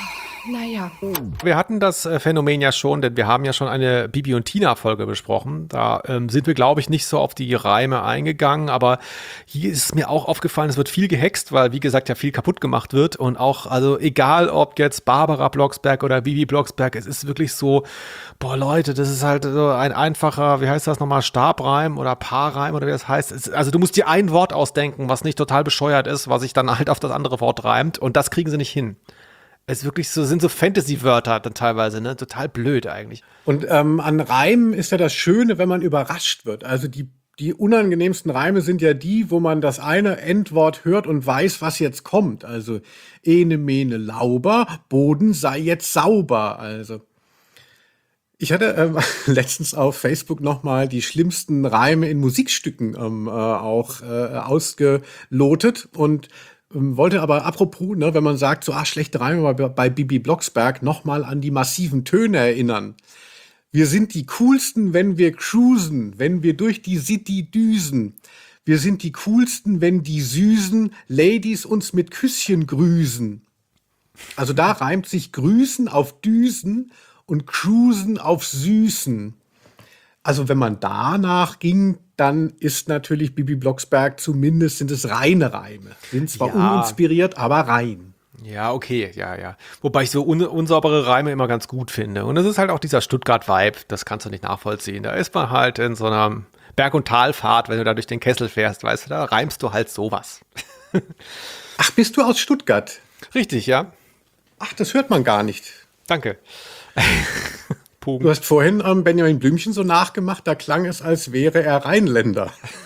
naja. Wir hatten das äh, Phänomen ja schon, denn wir haben ja schon eine Bibi und Tina-Folge besprochen. Da ähm, sind wir, glaube ich, nicht so auf die Reime eingegangen, aber hier ist es mir auch aufgefallen, es wird viel gehext, weil, wie gesagt, ja viel kaputt gemacht wird. Und auch, also egal, ob jetzt Barbara Blocksberg oder Bibi Blocksberg, es ist wirklich so, boah, Leute, das ist halt so ein einfacher, wie heißt das nochmal, Stabreim oder Paarreim oder wie das heißt. Es, also du musst dir ein Wort ausdenken, was nicht total bescheuert ist, was sich dann halt auf das andere Wort reimt. Und das kriegen sie nicht hin. Es ist wirklich so, sind so Fantasy-Wörter dann teilweise, ne? Total blöd eigentlich. Und ähm, an Reimen ist ja das Schöne, wenn man überrascht wird. Also die, die unangenehmsten Reime sind ja die, wo man das eine Endwort hört und weiß, was jetzt kommt. Also ene, mene, lauber, Boden sei jetzt sauber. Also ich hatte ähm, letztens auf Facebook noch mal die schlimmsten Reime in Musikstücken ähm, äh, auch äh, ausgelotet und ähm, wollte aber apropos, ne, wenn man sagt, so ah, schlechte Reime bei, bei Bibi Blocksberg, noch mal an die massiven Töne erinnern. Wir sind die coolsten, wenn wir cruisen, wenn wir durch die City düsen. Wir sind die coolsten, wenn die süßen Ladies uns mit Küsschen grüßen. Also da reimt sich grüßen auf düsen und cruisen auf süßen. Also wenn man danach ging, dann ist natürlich Bibi Blocksberg, zumindest sind es reine Reime. Sind zwar Ja. uninspiriert, aber rein. Ja, okay, ja, ja. Wobei ich so un unsaubere Reime immer ganz gut finde. Und es ist halt auch dieser Stuttgart-Vibe, das kannst du nicht nachvollziehen. Da ist man halt in so einer Berg- und Talfahrt, wenn du da durch den Kessel fährst, weißt du, da reimst du halt sowas. Ach, bist du aus Stuttgart? Richtig, ja. Ach, das hört man gar nicht. Danke. Du hast vorhin ähm, Benjamin Blümchen so nachgemacht, da klang es, als wäre er Rheinländer.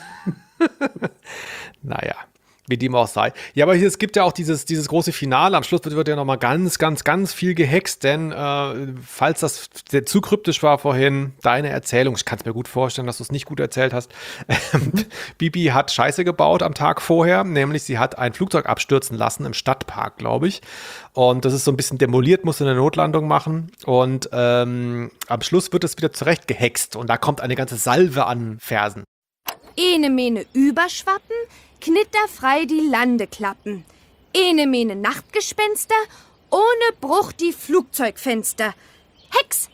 Naja, wie dem auch sei. Ja, aber hier, es gibt ja auch dieses, dieses große Finale. Am Schluss wird, wird ja nochmal ganz, ganz, ganz viel gehext, denn äh, falls das sehr zu kryptisch war vorhin, deine Erzählung, ich kann es mir gut vorstellen, dass du es nicht gut erzählt hast. Ähm, Bibi hat Scheiße gebaut am Tag vorher, nämlich sie hat ein Flugzeug abstürzen lassen im Stadtpark, glaube ich. Und das ist so ein bisschen demoliert, musste eine Notlandung machen. Und ähm, am Schluss wird es wieder zurecht gehext und da kommt eine ganze Salve an Versen. Ene mene überschwappen, knitterfrei die Landeklappen. Ene mene Nachtgespenster, ohne Bruch die Flugzeugfenster. Hex,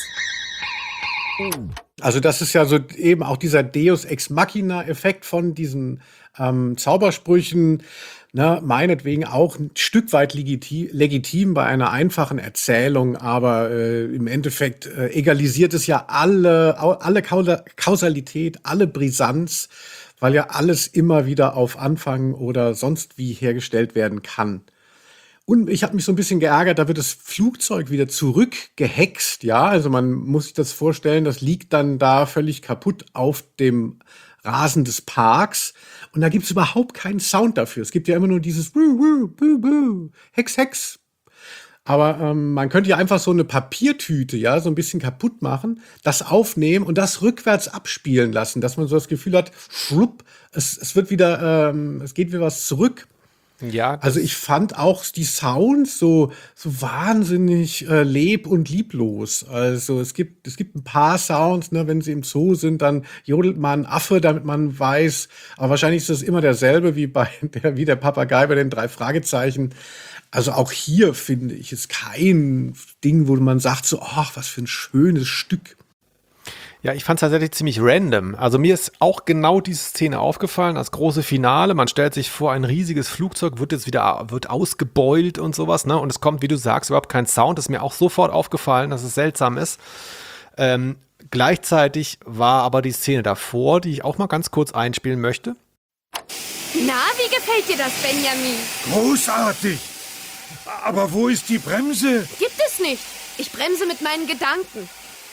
Hex! Also das ist ja so eben auch dieser Deus Ex Machina-Effekt von diesen ähm, Zaubersprüchen, ne, meinetwegen auch ein Stück weit legitim, legitim bei einer einfachen Erzählung, aber äh, im Endeffekt äh, egalisiert es ja alle, au- alle Kaula- Kausalität, alle Brisanz, weil ja alles immer wieder auf Anfang oder sonst wie hergestellt werden kann. Und ich habe mich so ein bisschen geärgert, da wird das Flugzeug wieder zurückgehext, ja, also man muss sich das vorstellen, das liegt dann da völlig kaputt auf dem Rasen des Parks und da gibt's überhaupt keinen Sound dafür. Es gibt ja immer nur dieses Wuh, wuh, buh, buh, Hex, Hex. Aber ähm, man könnte ja einfach so eine Papiertüte, ja, so ein bisschen kaputt machen, das aufnehmen und das rückwärts abspielen lassen, dass man so das Gefühl hat, schlupp, es, es wird wieder, ähm, es geht wieder was zurück. Ja, das- Also ich fand auch die Sounds so, so wahnsinnig äh, leb- und lieblos. Also es gibt, es gibt ein paar Sounds, ne, wenn sie im Zoo sind, dann jodelt man ein Affe, damit man weiß, aber wahrscheinlich ist das immer derselbe wie bei der, wie der Papagei bei den drei Fragezeichen. Also auch hier finde ich es kein Ding, wo man sagt so, ach, was für ein schönes Stück. Ja, ich fand es tatsächlich ziemlich random. Also mir ist auch genau diese Szene aufgefallen, das große Finale. Man stellt sich vor, ein riesiges Flugzeug wird jetzt wieder wird ausgebeult und sowas, ne? Und es kommt, wie du sagst, überhaupt kein Sound. Das ist mir auch sofort aufgefallen, dass es seltsam ist. Ähm, gleichzeitig war aber die Szene davor, die ich auch mal ganz kurz einspielen möchte. Na, wie gefällt dir das, Benjamin? Großartig! Aber wo ist die Bremse? Gibt es nicht. Ich bremse mit meinen Gedanken.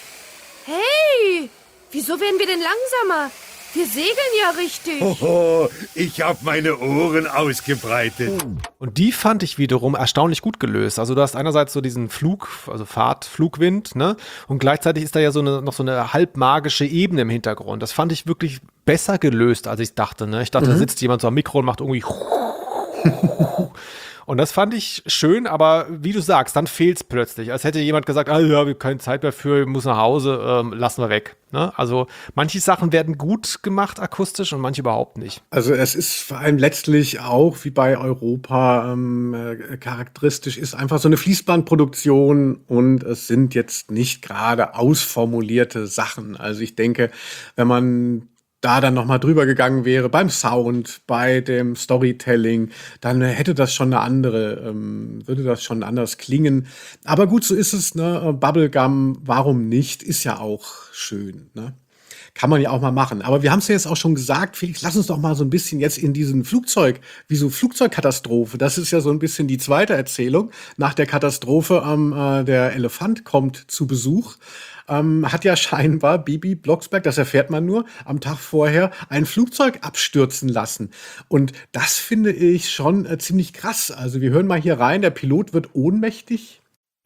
Hey, wieso werden wir denn langsamer? Wir segeln ja richtig. Hoho, ich habe meine Ohren ausgebreitet. Und die fand ich wiederum erstaunlich gut gelöst. Also du hast einerseits so diesen Flug, also Fahrt, Flugwind, ne? Und gleichzeitig ist da ja so eine, noch so eine halbmagische Ebene im Hintergrund. Das fand ich wirklich besser gelöst, als ich dachte, ne? Ich dachte, da sitzt jemand so am Mikro und macht irgendwie Und das fand ich schön, aber wie du sagst, dann fehlt es plötzlich. Als hätte jemand gesagt, ah, ja, wir haben keine Zeit mehr für, ich muss nach Hause, ähm, lassen wir weg. Ne? Also manche Sachen werden gut gemacht akustisch und manche überhaupt nicht. Also es ist vor allem letztlich auch, wie bei Europa ähm, äh, charakteristisch, ist einfach so eine Fließbandproduktion und es sind jetzt nicht gerade ausformulierte Sachen. Also ich denke, wenn man da dann nochmal drüber gegangen wäre beim Sound, bei dem Storytelling, dann hätte das schon eine andere, ähm, würde das schon anders klingen. Aber gut, so ist es, ne? Bubblegum, warum nicht? Ist ja auch schön, ne? Kann man ja auch mal machen. Aber wir haben es ja jetzt auch schon gesagt, Felix, lass uns doch mal so ein bisschen jetzt in diesen Flugzeug, wie so Flugzeugkatastrophe. Das ist ja so ein bisschen die zweite Erzählung. Nach der Katastrophe, ähm, äh, der Elefant kommt zu Besuch. Ähm, hat ja scheinbar Bibi Blocksberg, das erfährt man nur, am Tag vorher ein Flugzeug abstürzen lassen. Und das finde ich schon äh, ziemlich krass. Also wir hören mal hier rein, der Pilot wird ohnmächtig.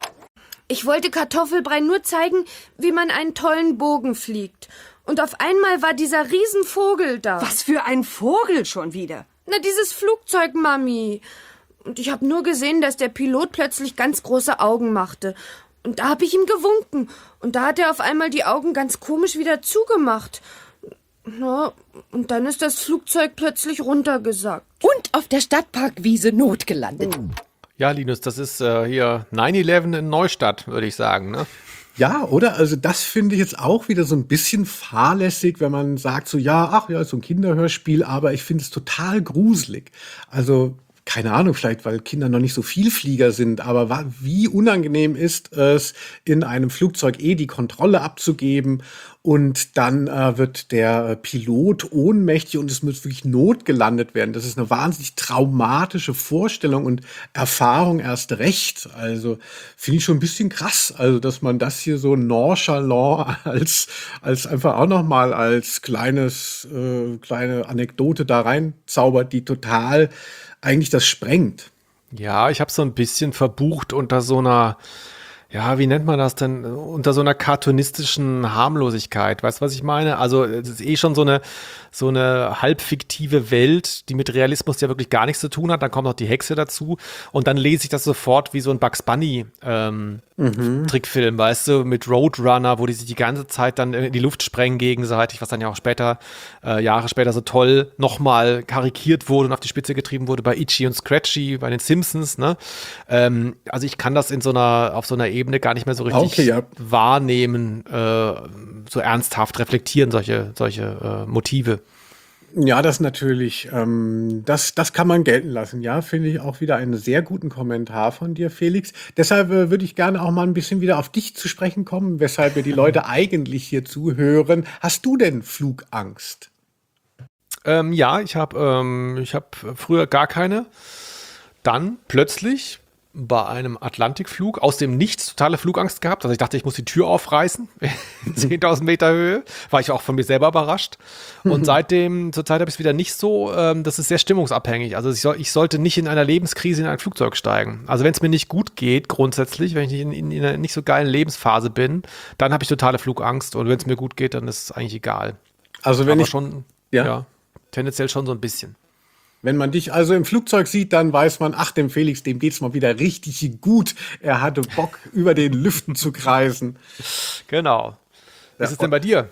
Ich wollte Kartoffelbrei nur zeigen, wie man einen tollen Bogen fliegt. Und auf einmal war dieser Riesenvogel da. Was für ein Vogel schon wieder. Na, dieses Flugzeug, Mami. Und ich habe nur gesehen, dass der Pilot plötzlich ganz große Augen machte. Und da habe ich ihm gewunken. Und da hat er auf einmal die Augen ganz komisch wieder zugemacht. Na, und dann ist das Flugzeug plötzlich runtergesackt. Und auf der Stadtparkwiese notgelandet. Ja, Linus, das ist äh, hier neun elf in Neustadt, würde ich sagen, ne? Ja, oder? Also das finde ich jetzt auch wieder so ein bisschen fahrlässig, wenn man sagt so, ja, ach ja, ist so ein Kinderhörspiel, aber ich finde es total gruselig. Also keine Ahnung, vielleicht weil Kinder noch nicht so Vielflieger sind, aber wa- wie unangenehm ist es, in einem Flugzeug eh die Kontrolle abzugeben und dann äh, wird der Pilot ohnmächtig und es muss wirklich notgelandet werden. Das ist eine wahnsinnig traumatische Vorstellung und Erfahrung erst recht. Also finde ich schon ein bisschen krass, also dass man das hier so nonchalant als als einfach auch noch mal als kleines äh, kleine Anekdote da reinzaubert, die total eigentlich das sprengt. Ja, ich habe so ein bisschen verbucht unter so einer, ja, wie nennt man das denn? Unter so einer cartoonistischen Harmlosigkeit. Weißt du, was ich meine? Also, es ist eh schon so eine, so eine halbfiktive Welt, die mit Realismus ja wirklich gar nichts zu tun hat. Dann kommt noch die Hexe dazu. Und dann lese ich das sofort wie so ein Bugs Bunny ähm, Trickfilm, weißt du, mit Roadrunner, wo die sich die ganze Zeit dann in die Luft sprengen gegenseitig, was dann ja auch später, äh, Jahre später so toll nochmal karikiert wurde und auf die Spitze getrieben wurde bei Itchy und Scratchy, bei den Simpsons, ne? Ähm, also ich kann das in so einer, auf so einer Ebene gar nicht mehr so richtig Okay, ja. wahrnehmen, äh, so ernsthaft reflektieren solche, solche äh, Motive. Ja, das natürlich, ähm, das, das kann man gelten lassen. Ja, finde ich auch wieder einen sehr guten Kommentar von dir, Felix. Deshalb äh, würde ich gerne auch mal ein bisschen wieder auf dich zu sprechen kommen, weshalb wir die Leute eigentlich hier zuhören. Hast du denn Flugangst? Ähm, ja, ich habe ähm, ich hab früher gar keine. Dann plötzlich bei einem Atlantikflug aus dem Nichts totale Flugangst gehabt. Also ich dachte, ich muss die Tür aufreißen in zehntausend Meter Höhe. War ich auch von mir selber überrascht. Und seitdem, zur Zeit habe ich es wieder nicht so. Ähm, das ist sehr stimmungsabhängig. Also ich, soll, ich sollte nicht in einer Lebenskrise in ein Flugzeug steigen. Also wenn es mir nicht gut geht, grundsätzlich, wenn ich in, in, in einer nicht so geilen Lebensphase bin, dann habe ich totale Flugangst. Und wenn es mir gut geht, dann ist es eigentlich egal. Also wenn Aber ich, schon, ja. ja, tendenziell schon so ein bisschen. wenn man dich also im Flugzeug sieht, dann weiß man, ach, dem Felix, dem geht's mal wieder richtig gut. Er hatte Bock, über den Lüften zu kreisen. Genau. Was ist denn bei dir?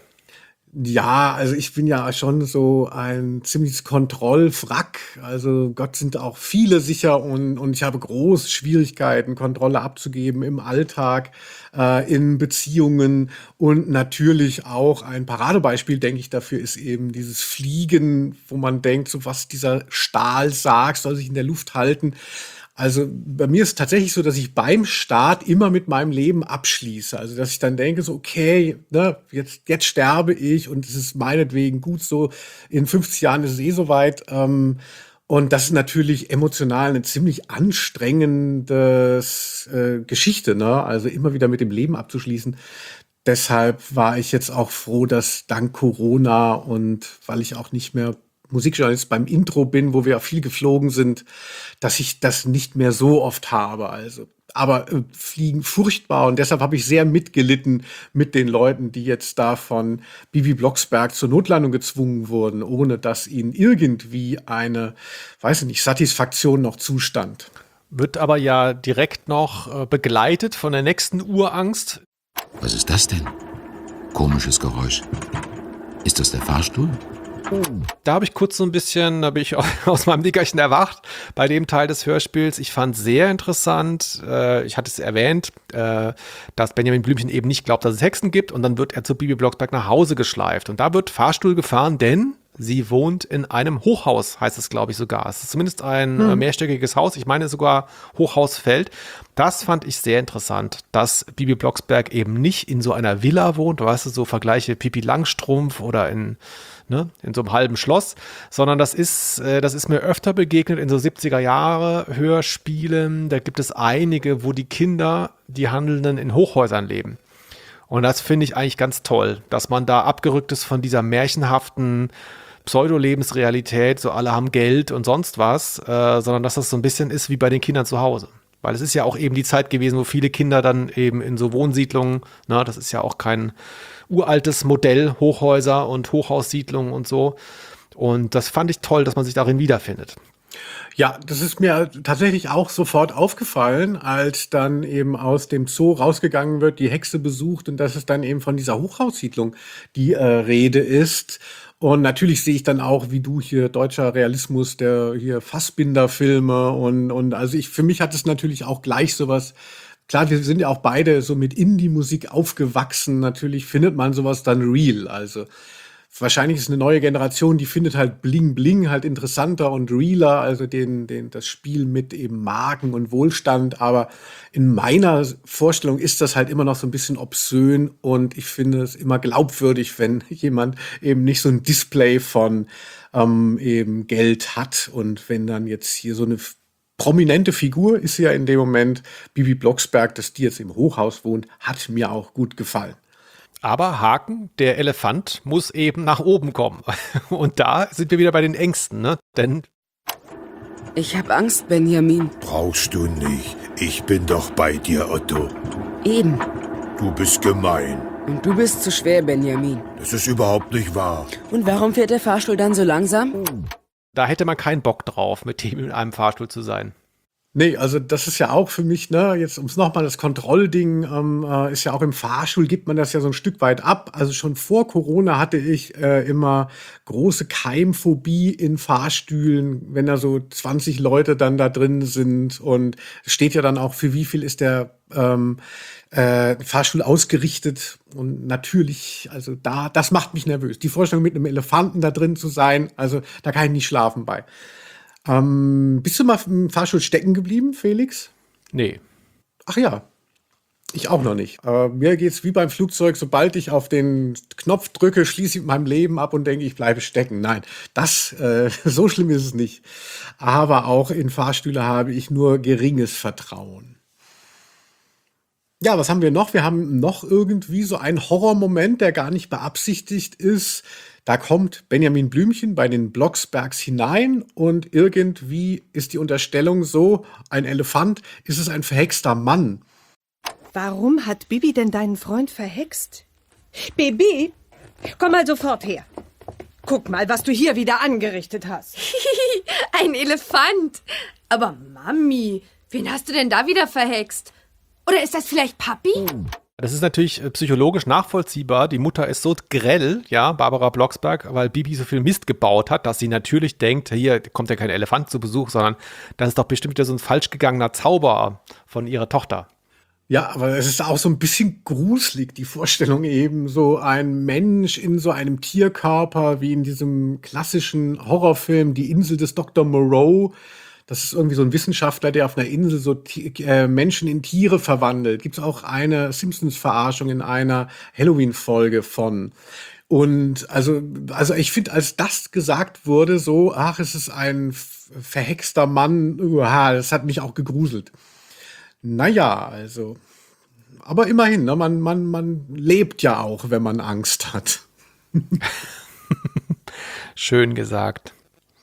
Ja, also ich bin ja schon so ein ziemliches Kontrollwrack. Also Gott sind auch viele sicher und, und ich habe große Schwierigkeiten, Kontrolle abzugeben im Alltag, äh, in Beziehungen und natürlich auch ein Paradebeispiel, denke ich, dafür ist eben dieses Fliegen, wo man denkt, so was dieser Stahl sagt, soll sich in der Luft halten. Also bei mir ist es tatsächlich so, dass ich beim Start immer mit meinem Leben abschließe. Also dass ich dann denke, so okay, ne, jetzt, jetzt sterbe ich und es ist meinetwegen gut so, in fünfzig Jahren ist es eh soweit. Ähm, und das ist natürlich emotional eine ziemlich anstrengende äh, Geschichte, ne? Also immer wieder mit dem Leben abzuschließen. Deshalb war ich jetzt auch froh, dass dank Corona und weil ich auch nicht mehr Musikjournalist beim Intro bin, wo wir auch viel geflogen sind, dass ich das nicht mehr so oft habe. Also aber äh, Fliegen furchtbar und deshalb habe ich sehr mitgelitten mit den Leuten, die jetzt da von Bibi Blocksberg zur Notlandung gezwungen wurden, ohne dass ihnen irgendwie eine, weiß ich nicht, Satisfaktion noch zustand. Wird aber ja direkt noch äh, begleitet von der nächsten Urangst. Was ist das denn? Komisches Geräusch. Ist das der Fahrstuhl? Da habe ich kurz so ein bisschen, da bin ich aus meinem Nickerchen erwacht bei dem Teil des Hörspiels. Ich fand sehr interessant, äh, ich hatte es erwähnt, äh, dass Benjamin Blümchen eben nicht glaubt, dass es Hexen gibt und dann wird er zu Bibi Blocksberg nach Hause geschleift. Und da wird Fahrstuhl gefahren, denn sie wohnt in einem Hochhaus, heißt es, glaube ich, sogar. Es ist zumindest ein hm. mehrstöckiges Haus, ich meine sogar Hochhausfeld. Das fand ich sehr interessant, dass Bibi Blocksberg eben nicht in so einer Villa wohnt, weißt du, so Vergleiche Pippi Langstrumpf oder in Ne, in so einem halben Schloss, sondern das ist, äh, das ist mir öfter begegnet in so siebziger Jahre Hörspielen. Da gibt es einige, wo die Kinder, die Handelnden in Hochhäusern leben. Und das finde ich eigentlich ganz toll, dass man da abgerückt ist von dieser märchenhaften Pseudo-Lebensrealität, so alle haben Geld und sonst was, äh, sondern dass das so ein bisschen ist wie bei den Kindern zu Hause. Weil es ist ja auch eben die Zeit gewesen, wo viele Kinder dann eben in so Wohnsiedlungen, na, das ist ja auch kein uraltes Modell, Hochhäuser und Hochhaussiedlungen und so. Und das fand ich toll, dass man sich darin wiederfindet. Ja, das ist mir tatsächlich auch sofort aufgefallen, als dann eben aus dem Zoo rausgegangen wird, die Hexe besucht und dass es dann eben von dieser Hochhaussiedlung die äh, Rede ist. Und natürlich sehe ich dann auch, wie du hier deutscher Realismus, der hier Fassbinder-Filme und, und also ich, für mich hat es natürlich auch gleich sowas. Klar, wir sind ja auch beide so mit Indie-Musik aufgewachsen. Natürlich findet man sowas dann real. Also wahrscheinlich ist eine neue Generation, die findet halt Bling Bling halt interessanter und realer, also den, den, das Spiel mit eben Marken und Wohlstand. Aber in meiner Vorstellung ist das halt immer noch so ein bisschen obszön und ich finde es immer glaubwürdig, wenn jemand eben nicht so ein Display von ähm, eben Geld hat und wenn dann jetzt hier so eine prominente Figur ist ja in dem Moment Bibi Blocksberg, dass die jetzt im Hochhaus wohnt, hat mir auch gut gefallen. Aber Haken, der Elefant muss eben nach oben kommen. Und da sind wir wieder bei den Ängsten, ne? Denn Ich hab Angst, Benjamin. Brauchst du nicht. Ich bin doch bei dir, Otto. Eben. Du bist gemein. Und du bist zu schwer, Benjamin. Das ist überhaupt nicht wahr. Und warum fährt der Fahrstuhl dann so langsam? da hätte man keinen Bock drauf, mit dem in einem Fahrstuhl zu sein. Nee, also das ist ja auch für mich, ne, jetzt ums nochmal das Kontrollding, ähm, äh, ist ja auch im Fahrstuhl, gibt man das ja so ein Stück weit ab. Also schon vor Corona hatte ich äh, immer große Keimphobie in Fahrstühlen, wenn da so zwanzig Leute dann da drin sind. Und es steht ja dann auch, für wie viel ist der ähm, äh, Fahrstuhl ausgerichtet. Und natürlich, also da, das macht mich nervös. Die Vorstellung, mit einem Elefanten da drin zu sein, also da kann ich nicht schlafen bei. Ähm, bist du mal im Fahrstuhl stecken geblieben, Felix? Nee. Ach ja, ich auch noch nicht. Aber mir geht's wie beim Flugzeug, sobald ich auf den Knopf drücke, schließe ich mein Leben ab und denke, ich bleibe stecken. Nein, das, äh, so schlimm ist es nicht. Aber auch in Fahrstühle habe ich nur geringes Vertrauen. Ja, was haben wir noch? Wir haben noch irgendwie so einen Horrormoment, der gar nicht beabsichtigt ist. Da kommt Benjamin Blümchen bei den Blocksbergs hinein und irgendwie ist die Unterstellung so, ein Elefant, ist es ein verhexter Mann. Warum hat Bibi denn deinen Freund verhext? Bibi, komm mal sofort her. Guck mal, was du hier wieder angerichtet hast. Ein Elefant. Aber Mami, wen hast du denn da wieder verhext? Oder ist das vielleicht Papi? Das ist natürlich psychologisch nachvollziehbar. Die Mutter ist so grell, ja, Barbara Blocksberg, weil Bibi so viel Mist gebaut hat, dass sie natürlich denkt, hier kommt ja kein Elefant zu Besuch, sondern das ist doch bestimmt wieder so ein falsch gegangener Zauber von ihrer Tochter. Ja, aber es ist auch so ein bisschen gruselig, die Vorstellung eben, so ein Mensch in so einem Tierkörper, wie in diesem klassischen Horrorfilm Die Insel des Doktor Moreau. Das ist irgendwie so ein Wissenschaftler, der auf einer Insel so T- äh, Menschen in Tiere verwandelt. Gibt es auch eine Simpsons-Verarschung in einer Halloween-Folge von. Und also, also ich finde, als das gesagt wurde, so, ach, es ist ein f- verhexter Mann, uah, das hat mich auch gegruselt. Naja, also, aber immerhin, ne, man, man, man lebt ja auch, wenn man Angst hat. Schön gesagt.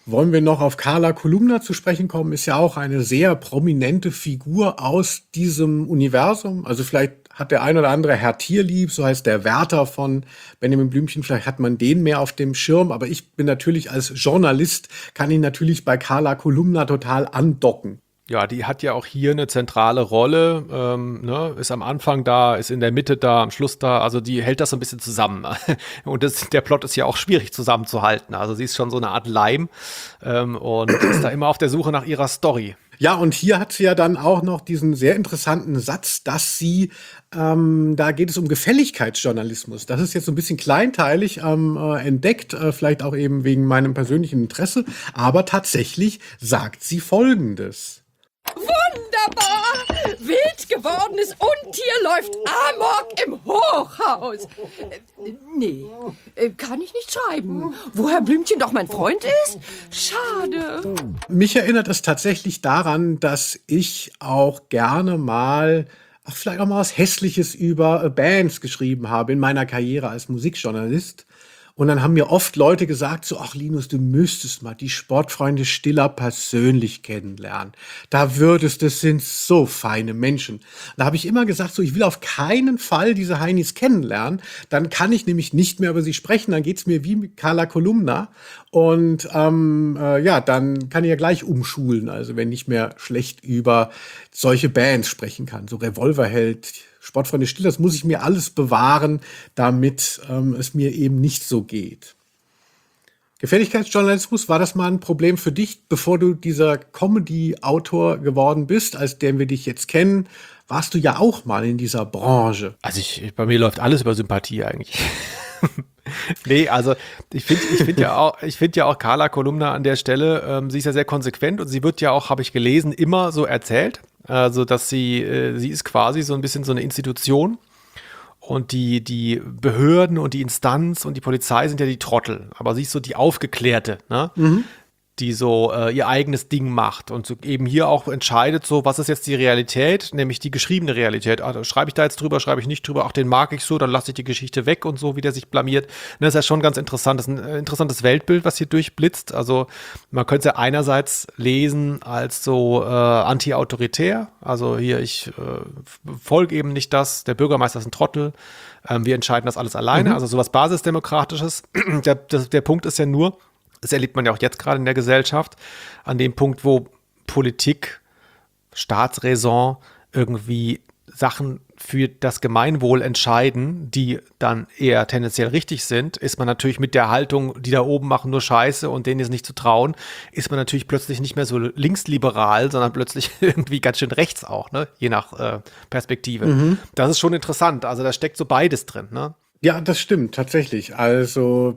Wollen wir noch auf Carla Kolumna zu sprechen kommen? Ist ja auch eine sehr prominente Figur aus diesem Universum. Also vielleicht hat der ein oder andere Herr Tierlieb, so heißt der Wärter von Benjamin Blümchen, vielleicht hat man den mehr auf dem Schirm. Aber ich bin natürlich als Journalist, kann ich natürlich bei Carla Kolumna total andocken. Ja, die hat ja auch hier eine zentrale Rolle, ähm, ne? Ist am Anfang da, ist in der Mitte da, am Schluss da, also die hält das so ein bisschen zusammen. Und das, der Plot ist ja auch schwierig zusammenzuhalten, also sie ist schon so eine Art Leim ähm, und ist da immer auf der Suche nach ihrer Story. Ja, und hier hat sie ja dann auch noch diesen sehr interessanten Satz, dass sie, ähm, da geht es um Gefälligkeitsjournalismus. Das ist jetzt so ein bisschen kleinteilig ähm, äh, entdeckt, äh, vielleicht auch eben wegen meinem persönlichen Interesse, aber tatsächlich sagt sie Folgendes. Wunderbar! Wild gewordenes Untier läuft amok im Hochhaus. Äh, nee, äh, kann ich nicht schreiben. Woher Blümchen doch mein Freund ist? Schade. Mich erinnert es tatsächlich daran, dass ich auch gerne mal, ach, vielleicht auch mal was Hässliches über äh, Bands geschrieben habe in meiner Karriere als Musikjournalist. Und dann haben mir oft Leute gesagt, so, ach Linus, du müsstest mal die Sportfreunde Stiller persönlich kennenlernen. Da würdest, das sind so feine Menschen. Da habe ich immer gesagt, so, ich will auf keinen Fall diese Heinis kennenlernen. Dann kann ich nämlich nicht mehr über sie sprechen. Dann geht's mir wie mit Carla Kolumna. Und ähm, äh, ja, dann kann ich ja gleich umschulen. Also wenn ich mehr schlecht über solche Bands sprechen kann. So Revolverheld, Sportfreunde Stiller, das muss ich mir alles bewahren, damit ähm, es mir eben nicht so geht. Gefälligkeitsjournalismus, war das mal ein Problem für dich, bevor du dieser Comedy-Autor geworden bist, als den wir dich jetzt kennen? Warst du ja auch mal in dieser Branche. Also ich, bei mir läuft alles über Sympathie eigentlich. Nee, also ich finde ich find ja auch, ich finde ja auch Carla Kolumna an der Stelle, ähm, sie ist ja sehr konsequent und sie wird ja auch, habe ich gelesen, immer so erzählt. Also, dass sie, äh, sie ist quasi so ein bisschen so eine Institution und die, die Behörden und die Instanz und die Polizei sind ja die Trottel, aber sie ist so die Aufgeklärte, ne? Mhm. Die so äh, ihr eigenes Ding macht und so eben hier auch entscheidet, so, was ist jetzt die Realität, nämlich die geschriebene Realität. Ach, schreibe ich da jetzt drüber, schreibe ich nicht drüber, ach, den mag ich so, dann lasse ich die Geschichte weg und so, wie der sich blamiert. Das ist ja schon ganz interessant. Das ist ein äh, interessantes Weltbild, was hier durchblitzt. Also man könnte es ja einerseits lesen als so äh, anti-autoritär. Also hier, ich äh, folge eben nicht das, der Bürgermeister ist ein Trottel, ähm, wir entscheiden das alles alleine. Mhm. Also sowas Basisdemokratisches. der, der, der Punkt ist ja nur, das erlebt man ja auch jetzt gerade in der Gesellschaft, an dem Punkt, wo Politik, Staatsräson irgendwie Sachen für das Gemeinwohl entscheiden, die dann eher tendenziell richtig sind, ist man natürlich mit der Haltung, die da oben machen nur Scheiße und denen ist nicht zu trauen, ist man natürlich plötzlich nicht mehr so linksliberal, sondern plötzlich irgendwie ganz schön rechts auch, ne? Je nach äh, Perspektive. Mhm. Das ist schon interessant, also da steckt so beides drin, ne? Ja, das stimmt, tatsächlich. Also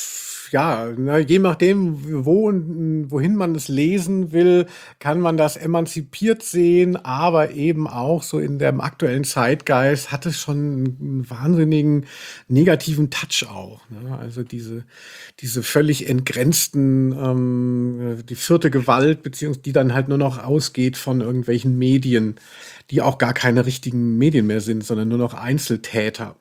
ja, ne, je nachdem, wo und wohin man es lesen will, kann man das emanzipiert sehen, aber eben auch so in dem aktuellen Zeitgeist hat es schon einen wahnsinnigen negativen Touch auch. Ne? Also diese, diese völlig entgrenzten, ähm, die vierte Gewalt, beziehungsweise die dann halt nur noch ausgeht von irgendwelchen Medien, die auch gar keine richtigen Medien mehr sind, sondern nur noch Einzeltäter.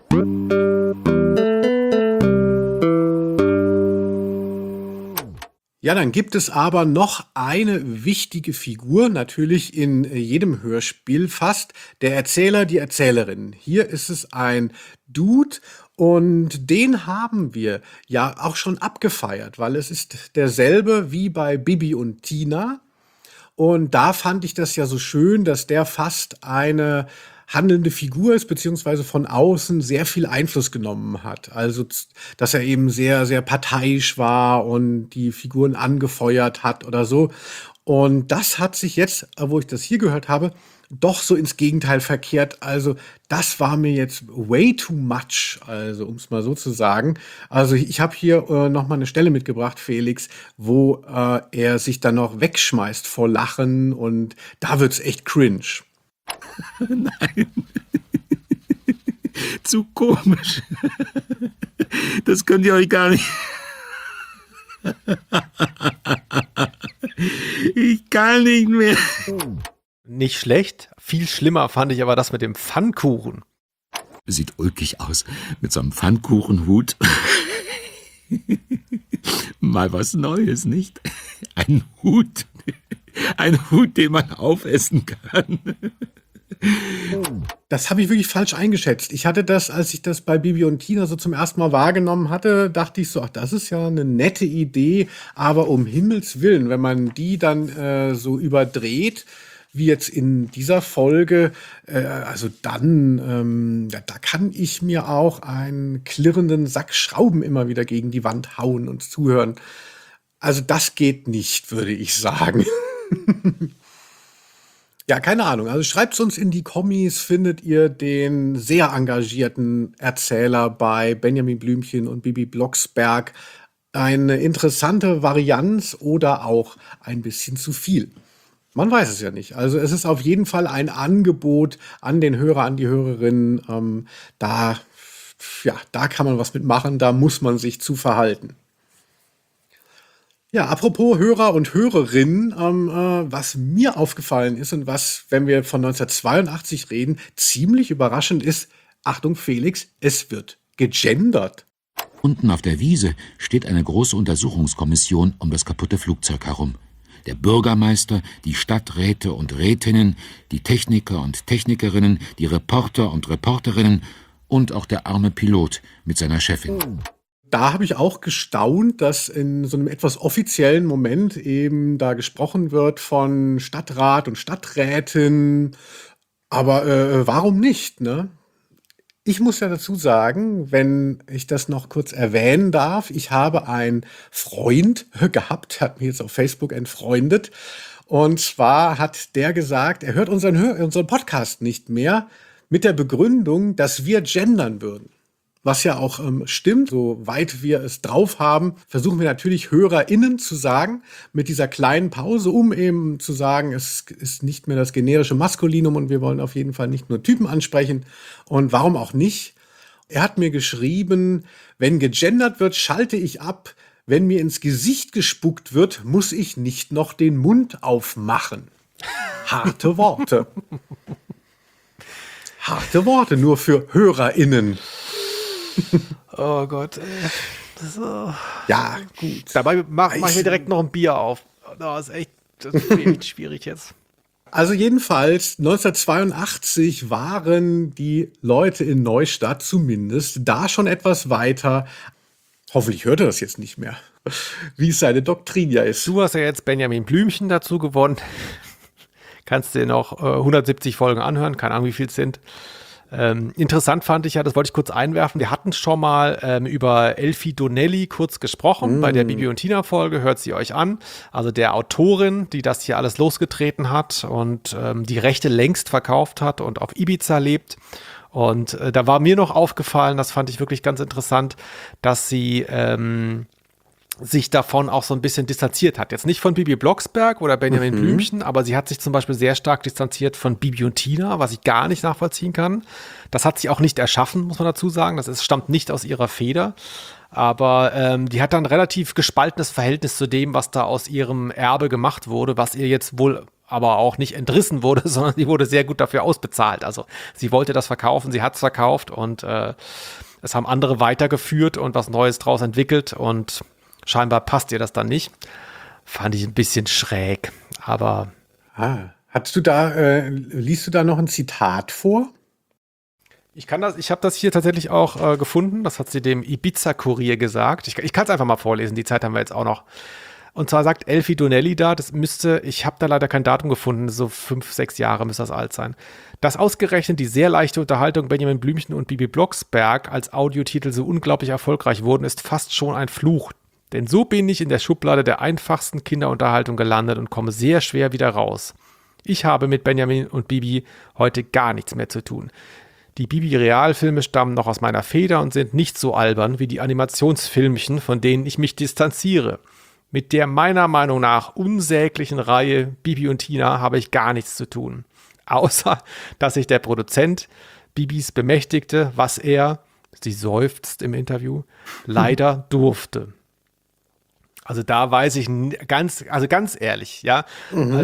Ja, dann gibt es aber noch eine wichtige Figur, natürlich in jedem Hörspiel fast, der Erzähler, die Erzählerin. Hier ist es ein Dude und den haben wir ja auch schon abgefeiert, weil es ist derselbe wie bei Bibi und Tina. Und da fand ich das ja so schön, dass der fast eine handelnde Figur ist, beziehungsweise von außen sehr viel Einfluss genommen hat. Also, dass er eben sehr, sehr parteiisch war und die Figuren angefeuert hat oder so. Und das hat sich jetzt, wo ich das hier gehört habe, doch so ins Gegenteil verkehrt. Also, das war mir jetzt way too much, also um es mal so zu sagen. Also, ich habe hier äh, noch mal eine Stelle mitgebracht, Felix, wo äh, er sich dann noch wegschmeißt vor Lachen und da wird's echt cringe. Nein. Zu komisch. Das könnt ihr euch gar nicht. Ich kann nicht mehr. Nicht schlecht. Viel schlimmer fand ich aber das mit dem Pfannkuchen. Sieht ulkig aus mit so einem Pfannkuchenhut. Mal was Neues, nicht? Ein Hut. Ein Hut, den man aufessen kann. Das habe ich wirklich falsch eingeschätzt. Ich hatte das, als ich das bei Bibi und Tina so zum ersten Mal wahrgenommen hatte, dachte ich so, ach, das ist ja eine nette Idee, aber um Himmels Willen, wenn man die dann äh, so überdreht, wie jetzt in dieser Folge, äh, also dann, ähm, da, da kann ich mir auch einen klirrenden Sack Schrauben immer wieder gegen die Wand hauen und zuhören. Also das geht nicht, würde ich sagen. Ja, keine Ahnung. Also schreibt's uns in die Kommis, findet ihr den sehr engagierten Erzähler bei Benjamin Blümchen und Bibi Blocksberg eine interessante Varianz oder auch ein bisschen zu viel? Man weiß es ja nicht. Also es ist auf jeden Fall ein Angebot an den Hörer, an die Hörerinnen. Ähm, da, ja, da kann man was mitmachen, da muss man sich zu verhalten. Ja, apropos Hörer und Hörerinnen, ähm, äh, was mir aufgefallen ist und was, wenn wir von neunzehnhundertzweiundachtzig reden, ziemlich überraschend ist, Achtung Felix, es wird gegendert. Unten auf der Wiese steht eine große Untersuchungskommission um das kaputte Flugzeug herum. Der Bürgermeister, die Stadträte und Rätinnen, die Techniker und Technikerinnen, die Reporter und Reporterinnen und auch der arme Pilot mit seiner Chefin. Da habe ich auch gestaunt, dass in so einem etwas offiziellen Moment eben da gesprochen wird von Stadtrat und Stadträtin. Aber äh, warum nicht, ne? Ich muss ja dazu sagen, wenn ich das noch kurz erwähnen darf, ich habe einen Freund gehabt, hat mich jetzt auf Facebook entfreundet. Und zwar hat der gesagt, er hört unseren, unseren Podcast nicht mehr mit der Begründung, dass wir gendern würden. Was ja auch ähm, stimmt, soweit wir es drauf haben, versuchen wir natürlich HörerInnen zu sagen, mit dieser kleinen Pause, um eben zu sagen, es ist nicht mehr das generische Maskulinum und wir wollen auf jeden Fall nicht nur Typen ansprechen. Und warum auch nicht? Er hat mir geschrieben, wenn gegendert wird, schalte ich ab. Wenn mir ins Gesicht gespuckt wird, muss ich nicht noch den Mund aufmachen. Harte Worte. Harte Worte, nur für HörerInnen. Oh Gott. So. Ja, gut. Dabei mache mach ich mir direkt noch ein Bier auf. Das ist echt, das ist echt schwierig jetzt. Also jedenfalls neunzehnhundertzweiundachtzig waren die Leute in Neustadt zumindest da schon etwas weiter. Hoffentlich hört er das jetzt nicht mehr, wie es seine Doktrin ja ist. Du hast ja jetzt Benjamin Blümchen dazu gewonnen. Kannst dir noch äh, hundertsiebzig Folgen anhören, keine Ahnung, wie viel es sind. Ähm, interessant fand ich ja, das wollte ich kurz einwerfen, wir hatten schon mal ähm, über Elfie Donnelly kurz gesprochen, mm. bei der Bibi und Tina Folge, hört sie euch an, also der Autorin, die das hier alles losgetreten hat und ähm, die Rechte längst verkauft hat und auf Ibiza lebt. Und äh, da war mir noch aufgefallen, das fand ich wirklich ganz interessant, dass sie ähm, sich davon auch so ein bisschen distanziert hat. Jetzt nicht von Bibi Blocksberg oder Benjamin mhm. Blümchen, aber sie hat sich zum Beispiel sehr stark distanziert von Bibi und Tina, was ich gar nicht nachvollziehen kann. Das hat sie auch nicht erschaffen, muss man dazu sagen. Das ist, stammt nicht aus ihrer Feder. Aber ähm, die hat dann ein relativ gespaltenes Verhältnis zu dem, was da aus ihrem Erbe gemacht wurde, was ihr jetzt wohl aber auch nicht entrissen wurde, sondern sie wurde sehr gut dafür ausbezahlt. Also sie wollte das verkaufen, sie hat es verkauft und äh, es haben andere weitergeführt und was Neues draus entwickelt und scheinbar passt ihr das dann nicht. Fand ich ein bisschen schräg, aber... Ah, hast du da, äh, liest du da noch ein Zitat vor? Ich kann das, ich habe das hier tatsächlich auch äh, gefunden. Das hat sie dem Ibiza-Kurier gesagt. Ich, ich kann es einfach mal vorlesen, die Zeit haben wir jetzt auch noch. Und zwar sagt Elfie Donnelly da, das müsste, ich habe da leider kein Datum gefunden, so fünf, sechs Jahre müsste das alt sein. Dass ausgerechnet die sehr leichte Unterhaltung Benjamin Blümchen und Bibi Blocksberg als Audiotitel so unglaublich erfolgreich wurden, ist fast schon ein Fluch. Denn so bin ich in der Schublade der einfachsten Kinderunterhaltung gelandet und komme sehr schwer wieder raus. Ich habe mit Benjamin und Bibi heute gar nichts mehr zu tun. Die Bibi-Realfilme stammen noch aus meiner Feder und sind nicht so albern wie die Animationsfilmchen, von denen ich mich distanziere. Mit der meiner Meinung nach unsäglichen Reihe Bibi und Tina habe ich gar nichts zu tun. Außer, dass sich der Produzent Bibis bemächtigte, was er, sie seufzt im Interview, leider durfte. Also da weiß ich ganz, also ganz ehrlich, ja, mhm. also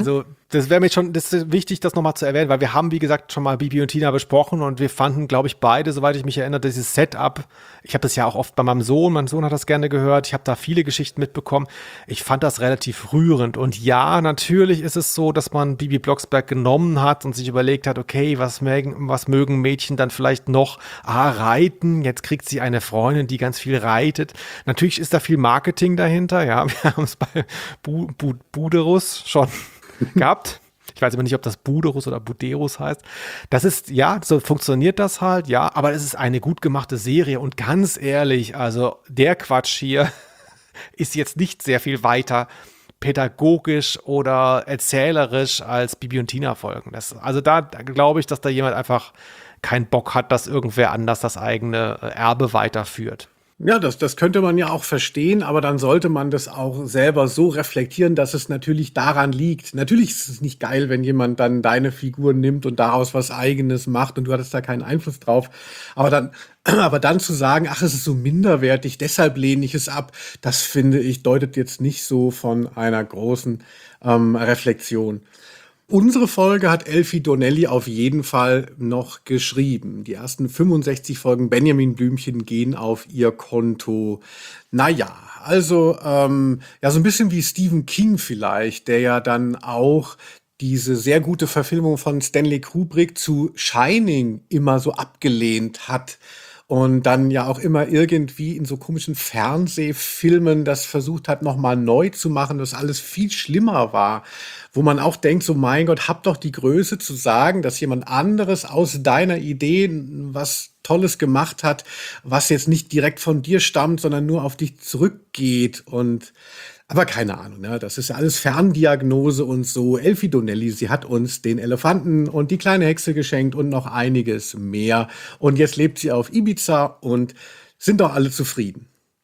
Das wäre mir schon, das ist wichtig, das nochmal zu erwähnen, weil wir haben, wie gesagt, schon mal Bibi und Tina besprochen und wir fanden, glaube ich, beide, soweit ich mich erinnere, dieses Setup, ich habe das ja auch oft bei meinem Sohn, mein Sohn hat das gerne gehört, ich habe da viele Geschichten mitbekommen, ich fand das relativ rührend und ja, natürlich ist es so, dass man Bibi Blocksberg genommen hat und sich überlegt hat, okay, was mögen, was mögen Mädchen dann vielleicht noch, ah, reiten, jetzt kriegt sie eine Freundin, die ganz viel reitet, natürlich ist da viel Marketing dahinter, ja, wir haben es bei Bu- Bu- Buderus schon gehabt. Ich weiß aber nicht, ob das Buderus oder Buderus heißt. Das ist, ja, so funktioniert das halt, ja, aber es ist eine gut gemachte Serie und ganz ehrlich, also der Quatsch hier ist jetzt nicht sehr viel weiter pädagogisch oder erzählerisch als Bibi und Tina Folgen. Das, also da, da glaube ich, dass da jemand einfach keinen Bock hat, dass irgendwer anders das eigene Erbe weiterführt. Ja, das, das könnte man ja auch verstehen, aber dann sollte man das auch selber so reflektieren, dass es natürlich daran liegt. Natürlich ist es nicht geil, wenn jemand dann deine Figur nimmt und daraus was Eigenes macht und du hattest da keinen Einfluss drauf. Aber dann, aber dann zu sagen, ach, es ist so minderwertig, deshalb lehne ich es ab, das finde ich, deutet jetzt nicht so von einer großen ähm, Reflexion. Unsere Folge hat Elfie Donnelly auf jeden Fall noch geschrieben. Die ersten fünfundsechzig Folgen Benjamin Blümchen gehen auf ihr Konto. Naja, also ähm, ja, so ein bisschen wie Stephen King vielleicht, der ja dann auch diese sehr gute Verfilmung von Stanley Kubrick zu Shining immer so abgelehnt hat. Und dann ja auch immer irgendwie in so komischen Fernsehfilmen das versucht hat, nochmal neu zu machen, dass alles viel schlimmer war. Wo man auch denkt, so mein Gott, hab doch die Größe zu sagen, dass jemand anderes aus deiner Idee was Tolles gemacht hat, was jetzt nicht direkt von dir stammt, sondern nur auf dich zurückgeht. Und aber keine Ahnung, ne? Das ist ja alles Ferndiagnose und so. Elfie Donnelly, sie hat uns den Elefanten und die kleine Hexe geschenkt und noch einiges mehr. Und jetzt lebt sie auf Ibiza und sind doch alle zufrieden.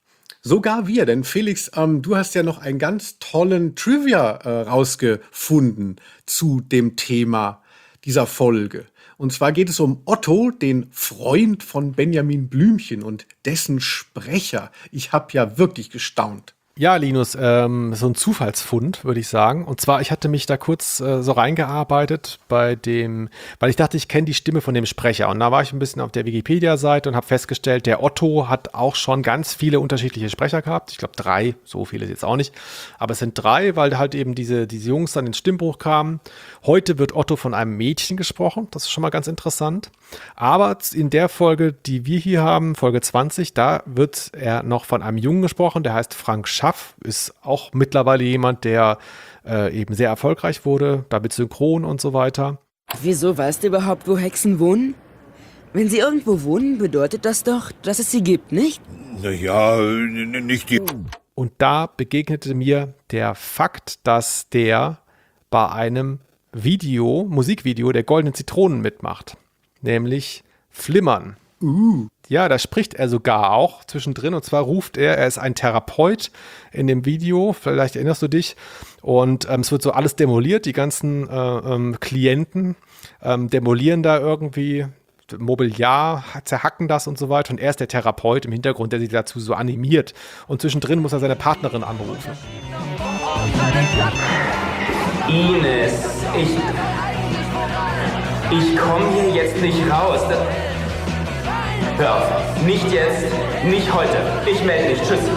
Sogar wir, denn Felix, ähm, du hast ja noch einen ganz tollen Trivia äh, rausgefunden zu dem Thema dieser Folge. Und zwar geht es um Otto, den Freund von Benjamin Blümchen und dessen Sprecher. Ich habe ja wirklich gestaunt. Ja, Linus, ähm, so ein Zufallsfund, würde ich sagen. Und zwar, ich hatte mich da kurz äh, so reingearbeitet bei dem, weil ich dachte, ich kenne die Stimme von dem Sprecher. Und da war ich ein bisschen auf der Wikipedia-Seite und habe festgestellt, der Otto hat auch schon ganz viele unterschiedliche Sprecher gehabt. Ich glaube drei, so viele jetzt auch nicht. Aber es sind drei, weil halt eben diese, diese Jungs dann ins Stimmbruch kamen. Heute wird Otto von einem Mädchen gesprochen. Das ist schon mal ganz interessant. Aber in der Folge, die wir hier haben, Folge zwanzig, da wird er noch von einem Jungen gesprochen, der heißt Frank Schaff, ist auch mittlerweile jemand, der äh, eben sehr erfolgreich wurde, da mit Synchron und so weiter. Wieso weißt du überhaupt, wo Hexen wohnen? Wenn sie irgendwo wohnen, bedeutet das doch, dass es sie gibt, nicht? Naja, nicht die... Und da begegnete mir der Fakt, dass der bei einem Video, Musikvideo der Goldenen Zitronen mitmacht. Nämlich Flimmern. Uh. Ja, da spricht er sogar auch zwischendrin. Und zwar ruft er, er ist ein Therapeut in dem Video, vielleicht erinnerst du dich. Und ähm, es wird so alles demoliert, die ganzen äh, ähm, Klienten ähm, demolieren da irgendwie Mobiliar, zerhacken das und so weiter. Und er ist der Therapeut im Hintergrund, der sie dazu so animiert. Und zwischendrin muss er seine Partnerin anrufen. Ines, ich... Ich komme hier jetzt nicht raus. Das, hör auf. Nicht jetzt, nicht heute. Ich melde mich. Tschüss.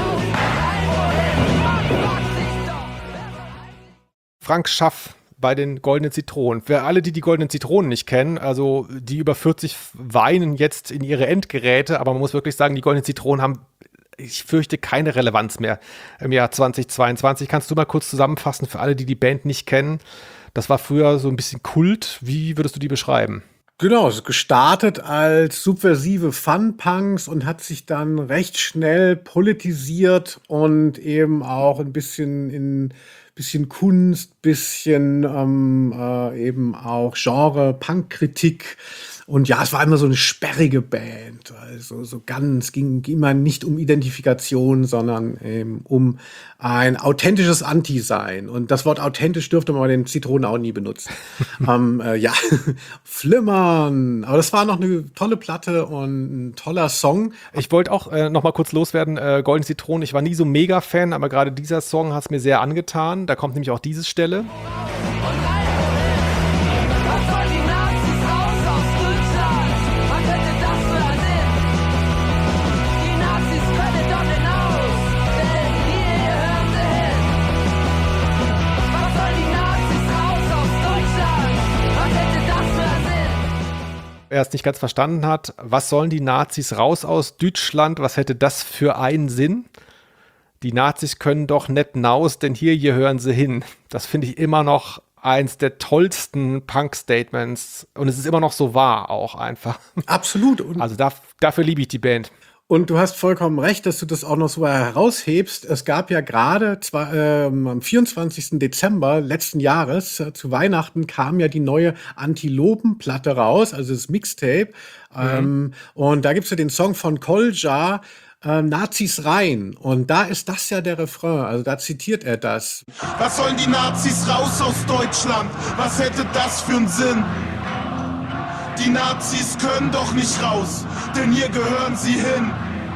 Frank Schaff bei den Goldenen Zitronen. Für alle, die die Goldenen Zitronen nicht kennen, also die über vierzig weinen jetzt in ihre Endgeräte, aber man muss wirklich sagen, die Goldenen Zitronen haben, ich fürchte, keine Relevanz mehr im Jahr zweitausendzweiundzwanzig. Kannst du mal kurz zusammenfassen für alle, die die Band nicht kennen? Das war früher so ein bisschen Kult. Wie würdest du die beschreiben? Genau, es ist gestartet als subversive Fun-Punks und hat sich dann recht schnell politisiert und eben auch ein bisschen in bisschen Kunst, bisschen ähm, äh, eben auch Genre, Punk-Kritik. Und ja, es war immer so eine sperrige Band. Also so ganz, ging immer nicht um Identifikation, sondern ähm, um ein authentisches Anti-Sein. Und das Wort authentisch dürfte man bei den Zitronen auch nie benutzen. ähm, äh, ja, Flimmern. Aber das war noch eine tolle Platte und ein toller Song. Ich wollte auch äh, noch mal kurz loswerden, äh, Goldene Zitronen, ich war nie so mega Fan, aber gerade dieser Song hat es mir sehr angetan. Da kommt nämlich auch diese Stelle. er es nicht ganz verstanden hat. Was sollen die Nazis raus aus Deutschland? Was hätte das für einen Sinn? Die Nazis können doch nicht naus, denn hier, hier hören sie hin. Das finde ich immer noch eins der tollsten Punk-Statements. Und es ist immer noch so wahr auch einfach. Absolut. Und also da, dafür liebe ich die Band. Und du hast vollkommen recht, dass du das auch noch so heraushebst. Es gab ja gerade ähm, am vierundzwanzigsten Dezember letzten Jahres, äh, zu Weihnachten, kam ja die neue Antilopenplatte raus, also das Mixtape. Mhm. Ähm, und da gibt's ja den Song von Kolja, äh, Nazis rein. Und da ist das ja der Refrain, also da zitiert er das. Was sollen die Nazis raus aus Deutschland? Was hätte das für einen Sinn? Die Nazis können doch nicht raus, denn hier gehören sie hin.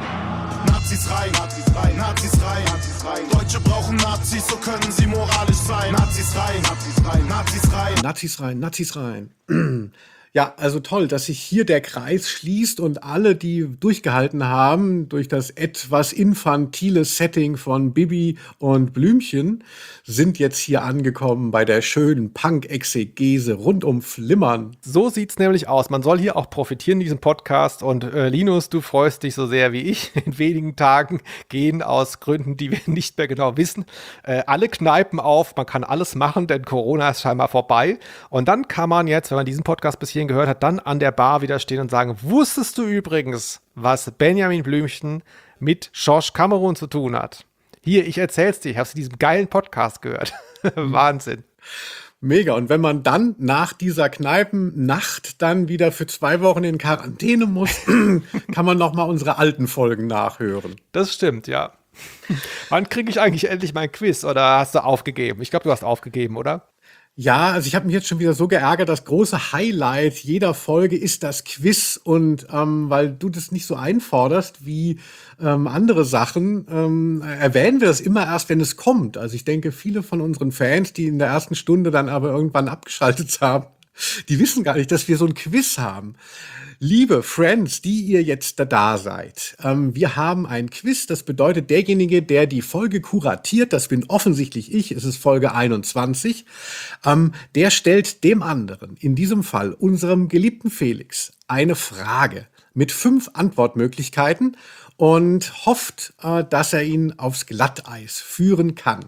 Nazis rein, Nazis rein, Nazis rein, Nazis rein. Deutsche brauchen Nazis, so können sie moralisch sein. Nazis rein, Nazis rein, Nazis rein. Nazis rein, Nazis rein. Ja, also toll, dass sich hier der Kreis schließt und alle, die durchgehalten haben, durch das etwas infantile Setting von Bibi und Blümchen, sind jetzt hier angekommen bei der schönen Punk-Exegese rund um Flimmern. So sieht's nämlich aus. Man soll hier auch profitieren in diesem Podcast. Und äh, Linus, du freust dich so sehr wie ich. In wenigen Tagen gehen aus Gründen, die wir nicht mehr genau wissen, äh, alle Kneipen auf. Man kann alles machen, denn Corona ist scheinbar vorbei. Und dann kann man jetzt, wenn man diesen Podcast bis hierhin gehört hat, dann an der Bar wieder stehen und sagen, wusstest du übrigens, was Benjamin Blümchen mit Schorsch Kamerun zu tun hat? Hier, ich erzähl's dir, ich hab's in diesem geilen Podcast gehört. Wahnsinn. Mega. Und wenn man dann nach dieser Kneipennacht dann wieder für zwei Wochen in Quarantäne muss, kann man noch mal unsere alten Folgen nachhören. Das stimmt, ja. Wann kriege ich eigentlich endlich mein Quiz? Oder hast du aufgegeben? Ich glaube, du hast aufgegeben, oder? Ja, also ich habe mich jetzt schon wieder so geärgert, das große Highlight jeder Folge ist das Quiz. Und ähm, weil du das nicht so einforderst wie ähm, andere Sachen, ähm, erwähnen wir das immer erst, wenn es kommt. Also ich denke, viele von unseren Fans, die in der ersten Stunde dann aber irgendwann abgeschaltet haben, die wissen gar nicht, dass wir so ein Quiz haben. Liebe Friends, die ihr jetzt da seid, ähm, wir haben ein Quiz. Das bedeutet, derjenige, der die Folge kuratiert, das bin offensichtlich ich, es ist Folge einundzwanzig, ähm, der stellt dem anderen, in diesem Fall unserem geliebten Felix, eine Frage mit fünf Antwortmöglichkeiten und hofft, äh, dass er ihn aufs Glatteis führen kann.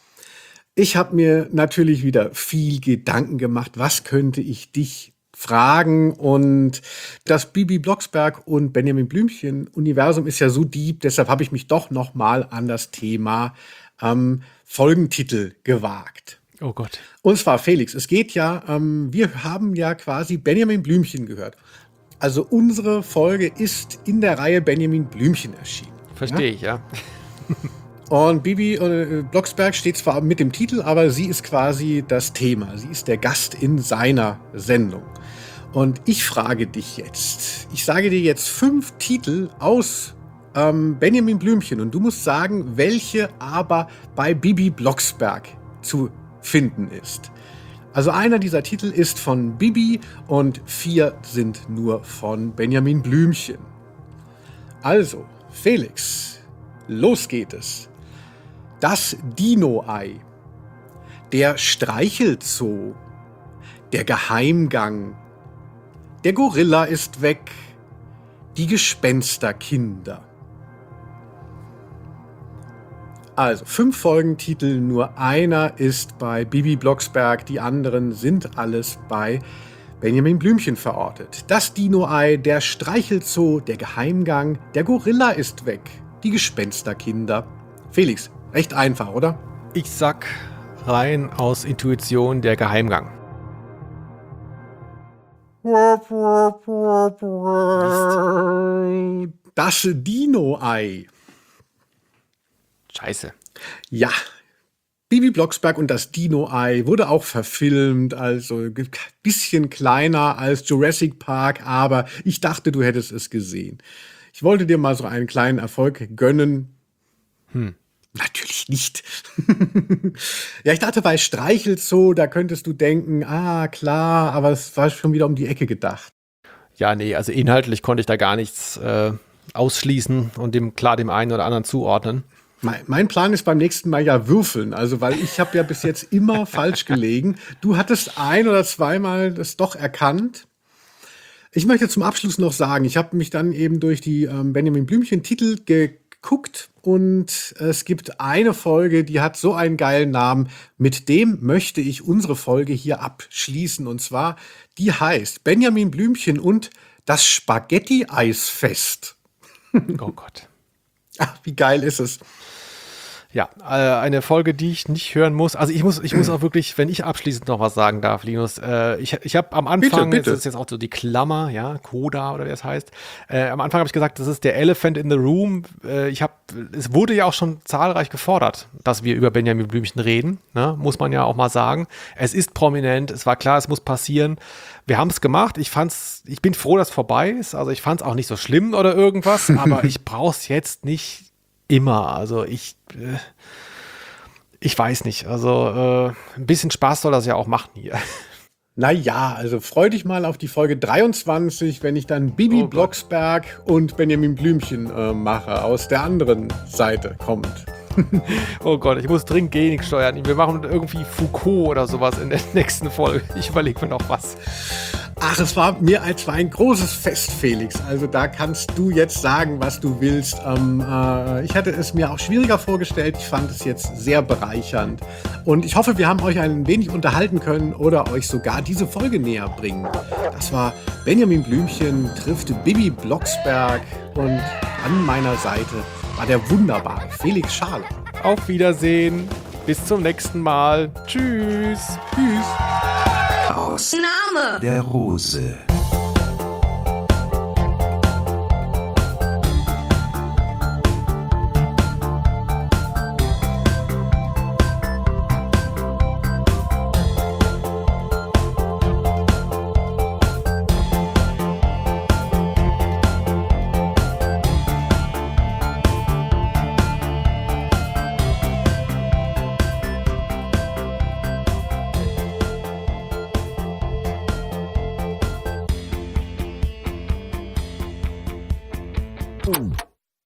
Ich habe mir natürlich wieder viel Gedanken gemacht, was könnte ich dich fragen, und das Bibi Blocksberg und Benjamin Blümchen Universum ist ja so deep, deshalb habe ich mich doch noch mal an das Thema ähm, Folgentitel gewagt. Oh Gott. Und zwar, Felix, es geht ja, ähm, wir haben ja quasi Benjamin Blümchen gehört. Also unsere Folge ist in der Reihe Benjamin Blümchen erschienen. Verstehe ich, ja. Und Bibi äh, Blocksberg steht zwar mit dem Titel, aber sie ist quasi das Thema. Sie ist der Gast in seiner Sendung. Und ich frage dich jetzt, ich sage dir jetzt fünf Titel aus ähm, Benjamin Blümchen und du musst sagen, welche aber bei Bibi Blocksberg zu finden ist. Also einer dieser Titel ist von Bibi und vier sind nur von Benjamin Blümchen. Also, Felix, los geht es. Das Dino-Ei, der Streichelzoo, der Geheimgang, der Gorilla ist weg, die Gespensterkinder. Also fünf Folgentitel, nur einer ist bei Bibi Blocksberg, die anderen sind alles bei Benjamin Blümchen verortet. Das Dino-Ei, der Streichelzoo, der Geheimgang, der Gorilla ist weg, die Gespensterkinder. Felix, recht einfach, oder? Ich sag rein aus Intuition der Geheimgang. Das Dino-Ei. Scheiße. Ja. Bibi Blocksberg und das Dino-Ei wurde auch verfilmt, also ein bisschen kleiner als Jurassic Park, aber ich dachte, du hättest es gesehen. Ich wollte dir mal so einen kleinen Erfolg gönnen. Hm. Natürlich nicht. Ja, ich dachte, bei Streichelzoo, da könntest du denken, ah, klar, aber es war schon wieder um die Ecke gedacht. Ja, nee, also inhaltlich konnte ich da gar nichts äh, ausschließen und dem klar dem einen oder anderen zuordnen. Mein, mein Plan ist beim nächsten Mal ja würfeln, also weil ich habe ja bis jetzt immer falsch gelegen. Du hattest ein oder zweimal das doch erkannt. Ich möchte zum Abschluss noch sagen, ich habe mich dann eben durch die ähm, Benjamin Blümchen-Titel geguckt und es gibt eine Folge, die hat so einen geilen Namen, mit dem möchte ich unsere Folge hier abschließen. Und zwar, die heißt Benjamin Blümchen und das Spaghetti-Eisfest. Oh Gott. Ach, wie geil ist es? Ja, äh, eine Folge, die ich nicht hören muss. Also ich muss, ich muss auch wirklich, wenn ich abschließend noch was sagen darf, Linus, äh, ich, ich habe am Anfang, Bitte, bitte. das ist jetzt auch so die Klammer, ja, Coda oder wie das heißt, äh, am Anfang habe ich gesagt, das ist der Elephant in the Room. Äh, ich habe, es wurde ja auch schon zahlreich gefordert, dass wir über Benjamin Blümchen reden, ne? Muss man ja auch mal sagen. Es ist prominent, es war klar, es muss passieren. Wir haben es gemacht. Ich fand's, ich bin froh, dass es vorbei ist. Also ich fand es auch nicht so schlimm oder irgendwas, aber ich brauche es jetzt nicht immer. Also ich, äh, ich weiß nicht. Also äh, ein bisschen Spaß soll das ja auch machen hier. Naja, also freu dich mal auf die Folge dreiundzwanzig, wenn ich dann Bibi Oh Gott. Blocksberg und Benjamin Blümchen äh, mache, aus der anderen Seite kommt. Oh Gott, ich muss dringend Genik steuern. Wir machen irgendwie Foucault oder sowas in der nächsten Folge. Ich überlege mir noch was. Ach, es war mir als war ein großes Fest, Felix. Also da kannst du jetzt sagen, was du willst. Ähm, äh, ich hatte es mir auch schwieriger vorgestellt. Ich fand es jetzt sehr bereichernd. Und ich hoffe, wir haben euch ein wenig unterhalten können oder euch sogar diese Folge näher bringen. Das war Benjamin Blümchen trifft Bibi Blocksberg und an meiner Seite war der wunderbare Felix Schale. Auf Wiedersehen. Bis zum nächsten Mal. Tschüss. Tschüss. Aus Name der Rose. Boom.